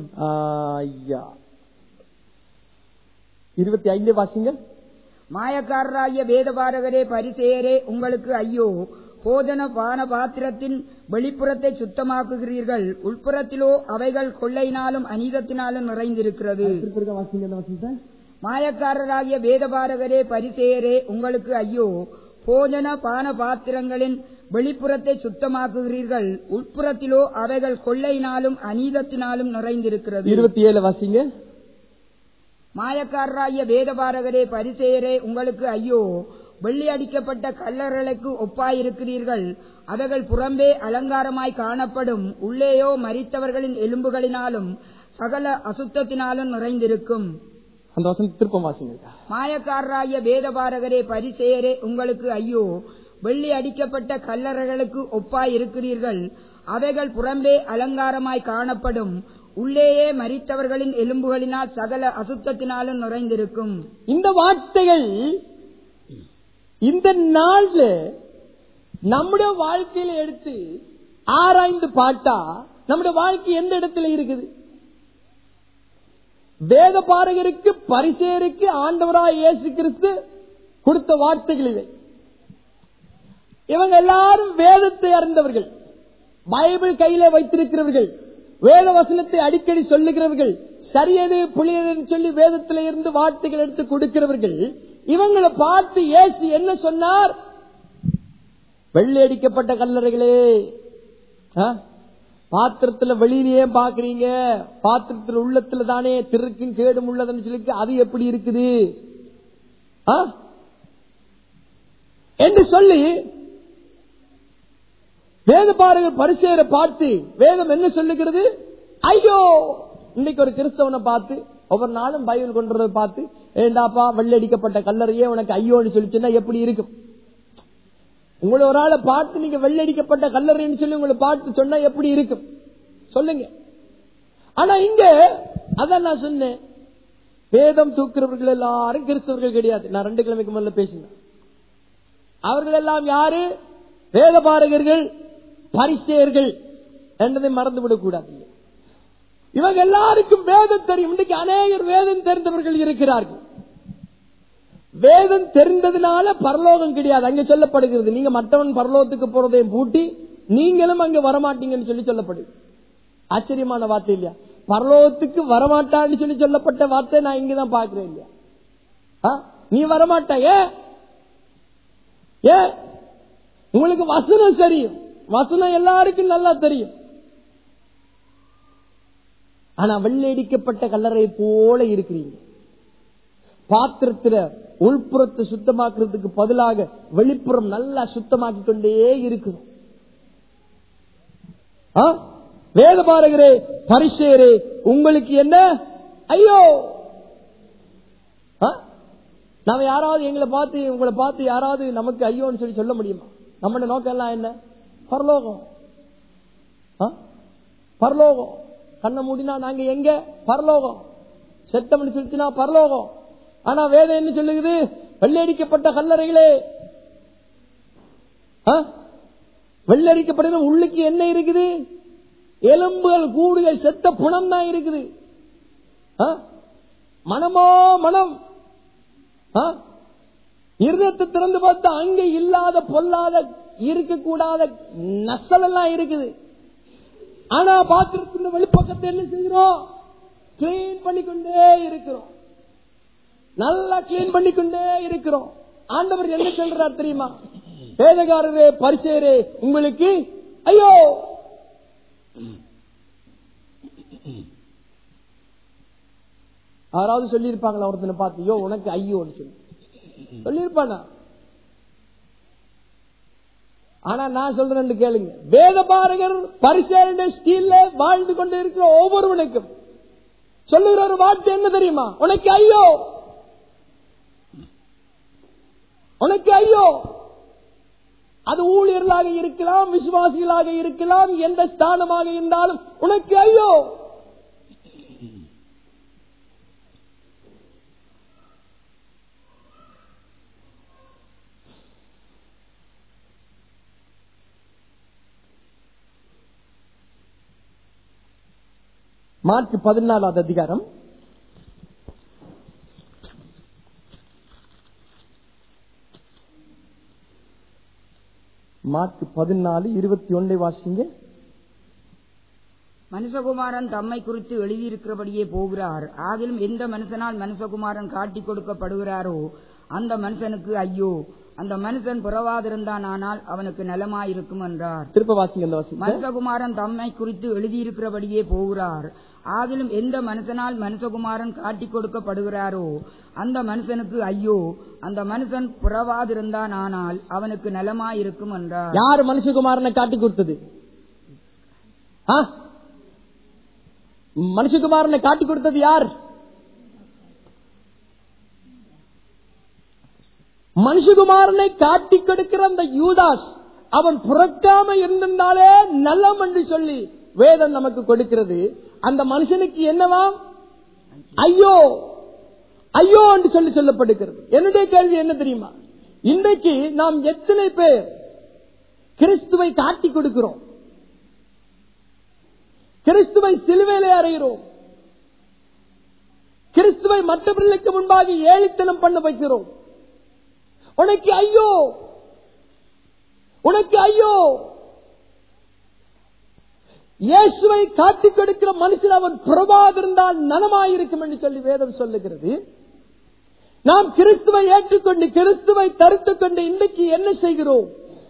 இருபத்தி ஐந்து வாசிங்கள். மாயக்காரராகிய வேதபாரகரே பரிசேயரே உங்களுக்கு ஐயோ, போஜன பான பாத்திரத்தின் வெளிப்புறத்தை சுத்தமாக்குகிறீர்கள், உள்புறத்திலோ அவைகள் கொள்ளையினாலும் அநீதத்தினாலும் நிறைந்திருக்கிறது. மாயக்காரராகிய வேதபாரகரே பரிசேயரே உங்களுக்கு ஐயோ, போஜன பான பாத்திரங்களின் வெளிப்புறத்தை சுத்தமாக்குகிறீர்கள், உட்புறத்திலோ அவைகள் கொள்ளையினாலும் அநீதத்தினாலும் நிறைந்திருக்கிறது. இருபத்தி ஏழு வாசிங்க. மாயக்காரராகிய வேதபாரகரே பரிசேயரே உங்களுக்கு ஐயோ, வெள்ளி அடிக்கப்பட்ட கல்லறைகளுக்கு ஒப்பாயிருக்கிறீர்கள், அவைகள் புறம்பே அலங்காரமாய் காணப்படும், உள்ளேயோ மரித்தவர்களின் எலும்புகளினாலும் சகல அசுத்தத்தினாலும் நிறைந்திருக்கும். மாயக்காரராகிய வேதபாரகரே பரிசேயரே உங்களுக்கு ஐயோ, வெள்ளி அடிக்கப்பட்ட கல்லறைகளுக்கு ஒப்பாய் இருக்கிறீர்கள், அவைகள் புறம்பே அலங்காரமாய் காணப்படும், உள்ளேயே மரித்தவர்களின் எலும்புகளினால் சகல அசுத்தத்தினாலும் நிறைந்திருக்கும். இந்த வார்த்தைகள் இந்த நாள்ல நம்முடைய வாழ்க்கையில எடுத்து ஆராய்ந்து பார்த்தா நம்முடைய வாழ்க்கை எந்த இடத்துல இருக்குது? வேத பாரகருக்கு பரிசேயருக்கு ஆண்டவராய் இயேசு கிறிஸ்து கொடுத்த வார்த்தைகள் இவை. இவங்க எல்லாரும் வேதத்தை அறிந்தவர்கள், பைபிள் கையில வைத்திருக்கிறவர்கள், வேத வசனத்தை அடிக்கடி சொல்லுகிறவர்கள், சரியது புளியது சொல்லி வேதத்தில இருந்து வார்த்தைகள் எடுத்து கொடுக்கிறவர்கள். இவங்களை பார்த்து இயேசு என்ன சொன்னார்? வெள்ளை அடிக்கப்பட்ட கல்லறைகளே, பாத்திரத்துல வெளியிலேயே பாக்குறீங்க, பாத்திரத்துல உள்ளத்துல தானே திருக்கும் கேடும் உள்ளதுன்னு சொல்லி அது எப்படி இருக்குது என்று சொல்லி வேத பாரகர் பரிசேயரை பார்த்து வேதம் என்ன சொல்லுகிறது? ஐயோ, இன்னைக்கு ஒரு கிறிஸ்தவனை பார்த்து ஒவ்வொரு நாளும் பைபிள் கொண்டு பார்த்து, ஏண்டாப்பா வெள்ளடிக்கப்பட்ட கல்லறையே உனக்கு ஐயோன்னு சொல்லிச்சுன்னா எப்படி இருக்கும்? உங்களை ஒரு ஆளை பார்த்து நீங்க வெள்ளடிக்கப்பட்ட கல்லறைன்னு சொல்லி உங்களை பார்த்து சொன்னா எப்படி இருக்கும் சொல்லுங்க. ஆனா இங்க அதான் நான் சொன்னேன், வேதம் தூக்குறவர்கள் எல்லாரும் கிறிஸ்தவர்கள் கிடையாது. நான் ரெண்டு கிழமைக்கு முதல்ல பேசினேன். அவர்கள் எல்லாம் யாரு? வேத பாரகர்கள், பரிசேயர்கள் என்றதை மறந்துவிடக் கூடாது. இவங்க எல்லாருக்கும் வேதம் தெரியும். இன்றைக்கு அநேகர் வேதம் தெரிந்தவர்கள் இருக்கிறார்கள். வேதம் தெரிந்ததுனால பரலோகம் கிடையாது அங்க சொல்லப்படுகிறது. நீங்க மற்றவன் பரலோகத்துக்கு போறதையும் பூட்டி நீங்களும் அங்க வரமாட்டீங்கன்னு சொல்லி சொல்லப்படுது. ஆச்சரியமான வார்த்தை இல்லையா? பரலோகத்துக்கு வரமாட்டான்னு சொல்லி சொல்லப்பட்ட வார்த்தை நான் இங்கதான் பாக்குறேன் இல்லையா? நீ வரமாட்டா? ஏ உங்களுக்கு வசனம் தெரியும், வசனம் எல்லாருக்கும் நல்லா தெரியும். ஆனா வெள்ளடிக்கப்பட்ட கல்லறை போல இருக்கிறீங்க. பாத்திரத்துல உள்புறத்தை சுத்தமாக்குறதுக்கு பதிலாக வெளிப்புறம் நல்லா சுத்தமாக்கி கொண்டே இருக்கணும். வேத பாரகரே பரிசேயரே உங்களுக்கு என்ன ஐயோ. நாம யாராவது எங்களை பார்த்து உங்களை பார்த்து யாராவது நமக்கு ஐயோன்னு சொல்லி சொல்ல முடியுமா? நம்ம நோக்கம் எல்லாம் என்ன? பரலோகம். பரலோகம். கண்ணை மூடினா நாங்க எங்க? பரலோகம். செத்தமணி சொல்லிச்சுனா பரலோகம். ஆனா வேதம் என்ன சொல்லுகிறது? வெள்ளடிக்கப்பட்ட கல்லறைகளே, வெள்ளடிக்கப்பட்ட உள்ளுக்கு என்ன இருக்குது? எலும்புகள் கூடுகள் செத்த புணம் தான் இருக்குது. மனமோ மனம். இருதயத்தை திறந்து பார்த்தா அங்க இல்லாத பொல்லாத இருக்கக்கூடாத நசல் எல்லாம் இருக்குது. ஆனா பாத்திரத்தின் வெளிப்பக்கத்தை என்ன செய்கிறோம்? கிளீன் பண்ணிக்கொண்டே இருக்கிறோம், நல்லா கிளீன் பண்ணிக்கொண்டே இருக்கிறோம். ஆண்டவர் என்ன சொல்றார் தெரியுமா? வேதகாரரே பரிசேயரே உங்களுக்கு ஐயோ. யாராவது சொல்லி இருப்பாங்களா ஒருத்தனை பார்த்து ஐயோ உனக்கு ஐயோன்னு சொல்லி சொல்லியிருப்பானா? ஆனா நான் சொல்றேன் கேளுங்க, வேத பாரகர் பரிசேயருடைய ஸ்டீல்ல வாழ்ந்து கொண்டு இருக்கிற ஒவ்வொருவனுக்கும் சொல்லுகிற ஒரு வார்த்தை என்ன தெரியுமா? உனக்கு ஐயோ, உனக்கு ஐயோ. அது ஊழியர்களாக இருக்கலாம், விசுவாசிகளாக இருக்கலாம், எந்த ஸ்தானமாக இருந்தாலும் உனக்கு ஐயோ. மார்க் பதினாலாவது அதிகாரம் மார்க் பதினாலு இருபத்தி ஒன்றை வாசிங்க. மனுஷகுமாரன் தம்மை குறித்து எழுதியிருக்கிறபடியே போகிறார். ஆகிலும் எந்த மனுஷனால் மனுஷகுமாரன் காட்டிக் கொடுக்கப்படுகிறாரோ அந்த மனுஷனுக்கு ஐயோ, அந்த மனுஷன் புறவாதிருந்தான் ஆனால் அவனுக்கு நலமாயிருக்கும் என்றார். திருப்ப வாசிங்க. மனுஷகுமாரன் தம்மை குறித்து எழுதியிருக்கிறபடியே போகிறார். ஆகிலும் எந்த மனுஷனால் மனுஷகுமாரன் காட்டிக் கொடுக்கப்படுகிறாரோ அந்த மனுஷனுக்கு ஐயோ, அந்த மனுஷன் புறவாதிருந்தான் ஆனால் அவனுக்கு நலமாயிருக்கும் என்றார். யார் மனுஷகுமாரனை காட்டிக் கொடுத்தது? மனுஷகுமாரனை காட்டிக் கொடுத்தது யார்? மனுஷகுமாரனை காட்டிக் கொடுக்கிற அந்த யூதாஸ் அவன் புறக்காம இருந்திருந்தாலே நல்லம் என்று சொல்லி வேதம் நமக்கு கொடுக்கிறது. அந்த மனுஷனுக்கு என்னவா? ஐயோ ஐயோ என்று சொல்லி சொல்லப்படுகிறது. என்னுடைய கேள்வி என்ன தெரியுமா? இன்றைக்கு நாம் எத்தனை பேர் கிறிஸ்துவை காட்டிக் கொடுக்கிறோம்? கிறிஸ்துவை சிலுவையிலே அறைகிறோம். கிறிஸ்துவை மற்றவர்களுக்கு முன்பாக ஏளித்தனம் பண்ண வைக்கிறோம். உனக்கு ஐயோ, உனக்கு ஐயோ. இயேசுவை காட்டிக் கொடுக்கிற மனுஷன் அவன் புறவாதிருந்தால் நலமாயிருக்கும் என்று சொல்லி வேதம் சொல்லுகிறது. நாம் கிறிஸ்துவை ஏற்றுக்கொண்டு கிறிஸ்துவை தரித்துக் கொண்டு இன்றைக்கு என்ன செய்கிறோம்?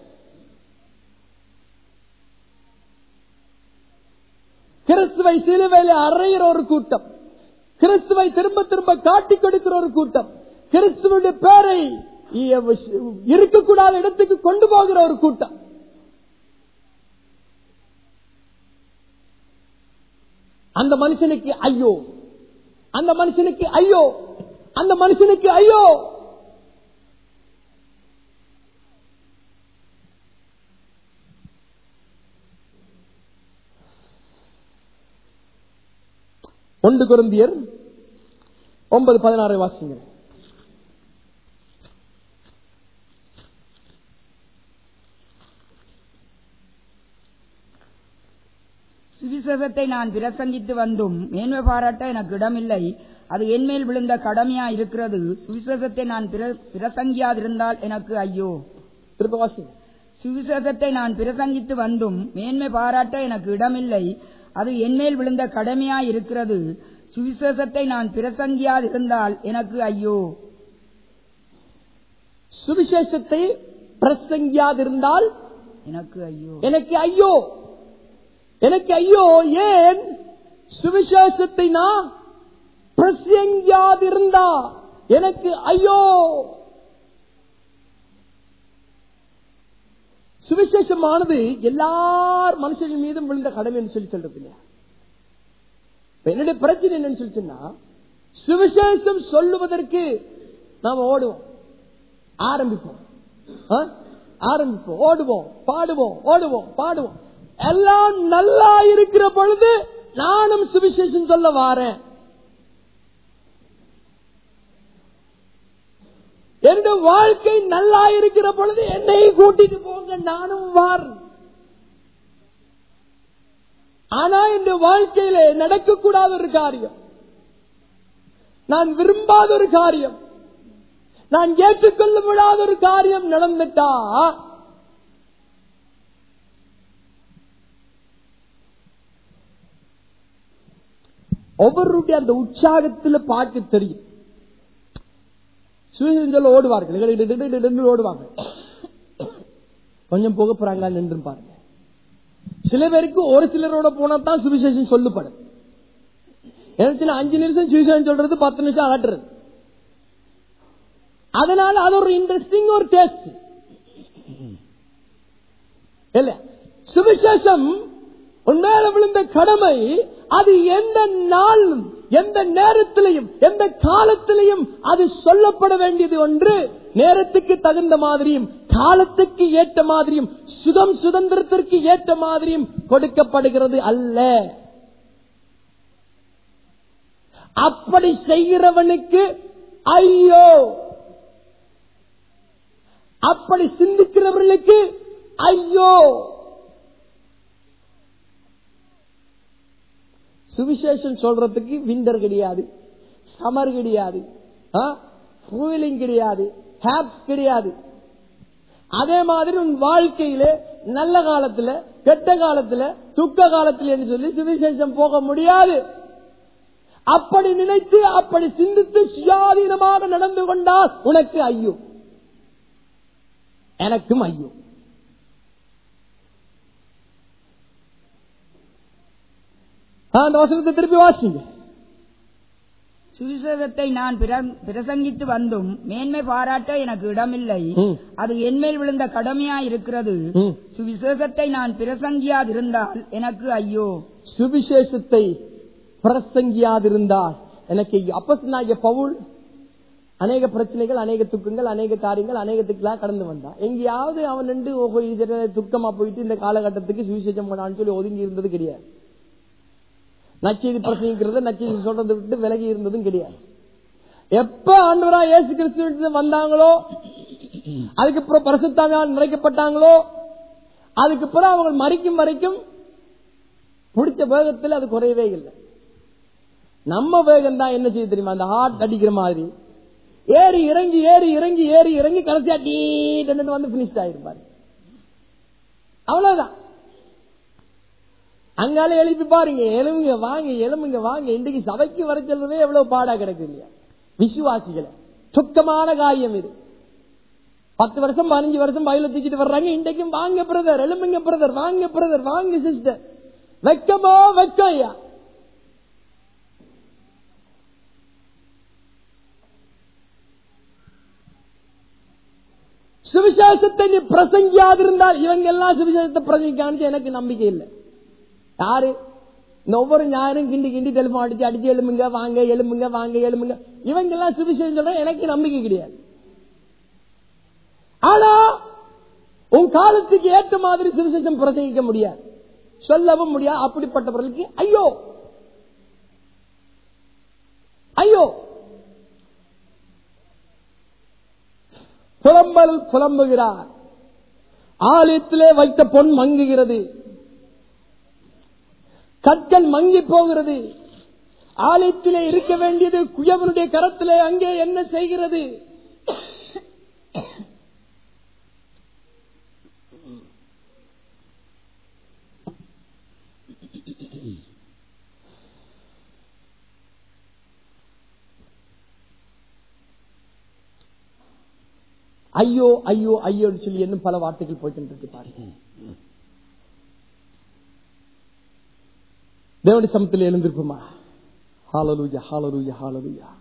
கிறிஸ்துவை சிலுவையிலே அறைகிற ஒரு கூட்டம், கிறிஸ்துவை திரும்ப திரும்ப காட்டிக் கொடுக்கிற ஒரு கூட்டம், கிறிஸ்துவனுடைய பேரை இருக்கக்கூடாத இடத்துக்கு கொண்டு போகிற ஒரு கூட்டம். அந்த மனுஷனுக்கு ஐயோ, அந்த மனுஷனுக்கு ஐயோ, அந்த மனுஷனுக்கு ஐயோ. ஒன்று கொரிந்தியர் ஒன்பது பதினாறு வாசிங்க. சுவிசேஷத்தை நான் பிரசங்கித்து வந்தும் மேன்மை பாராட்ட எனக்கு இடமில்லை, அது என்மேல் விழுந்த கடமையா இருக்கிறது. சுவிசேஷத்தை நான் பிரசங்கியாதிருந்தால் எனக்கு ஐயோ. சுவிசேஷத்தை நான் பிரசங்கித்து வந்தும் மேன்மை பாராட்ட எனக்கு இடமில்லை, அது என்மேல் விழுந்த கடமையா இருக்கிறது. சுவிசேஷத்தை நான் பிரசங்கியாதிருந்தால் எனக்கு ஐயோ. சுவிசேஷத்தை பிரசங்கியாதிருந்தால் எனக்கு ஐயோ, எனக்கு ஐயோ, எனக்கு ஐயோ. ஏன்? சுவிசேஷத்தை நான் பிரசங்கியாதிருந்தா எனக்கு ஐயோ. சுவிசேஷமானது எல்லார் மனுஷர்கள் மீதும் விழுந்த கடமை என்று சொல்லி சொல்றது இல்லையா? என்னுடைய பிரச்சனை என்னன்னு சொல்லி சொன்னா, சுவிசேஷம் சொல்லுவதற்கு நாம ஓடுவோம், ஆரம்பிப்போம், ஆரம்பிப்போம், ஓடுவோம், பாடுவோம், ஓடுவோம், பாடுவோம். எல்லாம் நல்லா இருக்கிற பொழுது நானும் சுவிசேஷம் சொல்ல வாரேன். என்னுடைய வாழ்க்கை நல்லா இருக்கிற பொழுது என்னை கூட்டிட்டு போங்க, நானும் வாரேன். ஆனா இந்த வாழ்க்கையில நடக்கக்கூடாத ஒரு காரியம், நான் விரும்பாத ஒரு காரியம், நான் ஏற்றுக்கொள்ள முடியாத ஒரு காரியம் நடந்துட்டா ஒவ்வொருடைய அந்த உற்சாகத்துல பார்க்க தெரியும். சுவிசேஷம் ஓடுவார்கள், ஓடுவாங்க, கொஞ்சம் போக போறாங்க நின்று பாருங்க. சில பேருக்கு ஒரு சிலரோட போனா தான் சுவிசேஷம் சொல்லப்படும். எனக்கு அஞ்சு நிமிஷம் சுவிசேஷம் சொல்றது, பத்து நிமிஷம் அகற்றுறது. அதனால அது ஒரு இன்ட்ரெஸ்டிங், ஒரு டேஸ்ட் இல்ல. சுவிசேஷம் உண்மையில விழுந்த கடமை, அது எந்த நாளும் எந்த நேரத்திலையும் எந்த காலத்திலையும் அது சொல்லப்பட வேண்டியது ஒன்று. நேரத்துக்கு தகுந்த மாதிரியும் காலத்துக்கு ஏற்ற மாதிரியும் சுதம் சுதந்திரத்திற்கு ஏற்ற மாதிரியும் கொடுக்கப்படுகிறது அல்ல. அப்படி செய்கிறவனுக்கு ஐயோ, அப்படி சிந்திக்கிறவர்களுக்கு ஐயோ. சுவிசேஷம் சொல்றதுக்கு விண்டர் கிடையாது, சமர் கிடையாது, கூலிங் கிடையாது, ஹேப்ஸ் கிடையாது. அதே மாதிரி உன் வாழ்க்கையில நல்ல காலத்துல கெட்ட காலத்துல துக்க காலத்துல என்று சொல்லி சுவிசேஷம் போக முடியாது. அப்படி நினைத்து அப்படி சிந்தித்து சுயாதீனமாக நடந்து கொண்டால் உனக்கு ஐயோ, எனக்கும் ஐயோ. அந்த வசனத்தை திருப்பி வாசிங்க. சுவிசேஷத்தை நான் பிரசங்கித்து வந்தும் மேன்மை பாராட்ட எனக்கு இடமில்லை, அது என்மேல் விழுந்த கடமையா இருக்கிறது. சுவிசேஷத்தை நான் பிரசங்கியாதிருந்தால் எனக்கு ஐயோ. சுவிசேஷத்தை பிரசங்கியாதிருந்தால் எனக்கு அப்போஸ்தலனாகிய பவுல் அநேக பிரச்சனைகள், அநேக துக்கங்கள், அநேக காரியங்கள், அநேகத்துக்கெல்லாம் கடந்து வந்தான். எங்கேயாவது அவன் நின்று துக்கமா போயிட்டு இந்த காலகட்டத்துக்கு சுவிசேஷம் பண்ணான்னு சொல்லி ஒதுங்கி இருந்தது கிடையாது. நச்செய்தி பிரசங்கிக்கிறது, நச்செய்தி சொல்றதை விட்டு விலகி இருந்ததும் கிடையாது. எப்ப ஆண்டவராய் இயேசு கிறிஸ்து வந்தாங்களோ, அதுக்கப்புறம் பரிசுத்தாவியால் நிறைக்கப்பட்டாங்களோ, அதுக்கப்புறம் அவங்க மரிக்கும் வரைக்கும் பிடிச்ச வேகத்தில் அது குறையவே இல்லை. நம்ம வேகம் தான் என்ன செய்ய தெரியுமா, அந்த ஹார்ட் அடிக்கிற மாதிரி ஏறி இறங்கி ஏறி இறங்கி ஏறி இறங்கி கடைசியா டீ வந்து பினிஷ் ஆயிருப்பாரு. அவ்வளவுதான். அங்கால எழுப்பி பாருங்க, எலும்புங்க வாங்க, எலும்புங்க வாங்க. இன்றைக்கு சபைக்கு வர செல்றதே எவ்வளவு பாடா கிடக்கு இல்லையா விசுவாசிகளை. சுத்தமான காரியம் இது. பத்து வருஷம் பதினஞ்சு வருஷம் பயில தூக்கிட்டு வர்றாங்க. இன்றைக்கும் வாங்க பிரதர், எலும்புங்க பிரதர், வாங்க பிரதர், வாங்க சிஸ்டர். வெக்கமோ வெக்கம் ஐயா. சுவிசேஷத்தை நீ பிரசங்கியாதிருந்தால் இவங்க எல்லாம் சுவிசேஷத்தை பிரசங்கிக்கான்னு எனக்கு நம்பிக்கை இல்லை. யாரு இந்த ஒவ்வொரு ஞாயிறும் கிண்டி கிண்டி டெலிபோன் அடிச்சு அடிச்சு எலும்புங்க வாங்க, எலும்புங்க வாங்க, எலும்புங்க, இவங்க எல்லாம் சுவிசேஷம் சொல்ற எனக்கு நம்பிக்கை கிடையாது. ஆனா உன் காலத்துக்கு ஏற்ற மாதிரி சுவிசேஷம் பிரசங்கிக்க முடியாது, சொல்லவும் முடியாது. அப்படிப்பட்டவர்களுக்கு ஐயோ ஐயோ. புலம்பல் புலம்புகிறார், ஆலயத்திலே வைத்த பொன் மங்குகிறது, கற்கள் மங்கி போகிறது, ஆலயத்திலே இருக்க வேண்டியது குயவனுடைய கரத்திலே அங்கே என்ன செய்கிறது? ஐயோ ஐயோ ஐயோ சொல்லி இன்னும் பல வார்த்தைகள் போயிட்டு இருக்கு பாருங்க. தேவனுடைய சமூகத்தில் எழுந்திருப்போமா? ஹல்லேலூயா, ஹல்லேலூயா, ஹல்லேலூயா.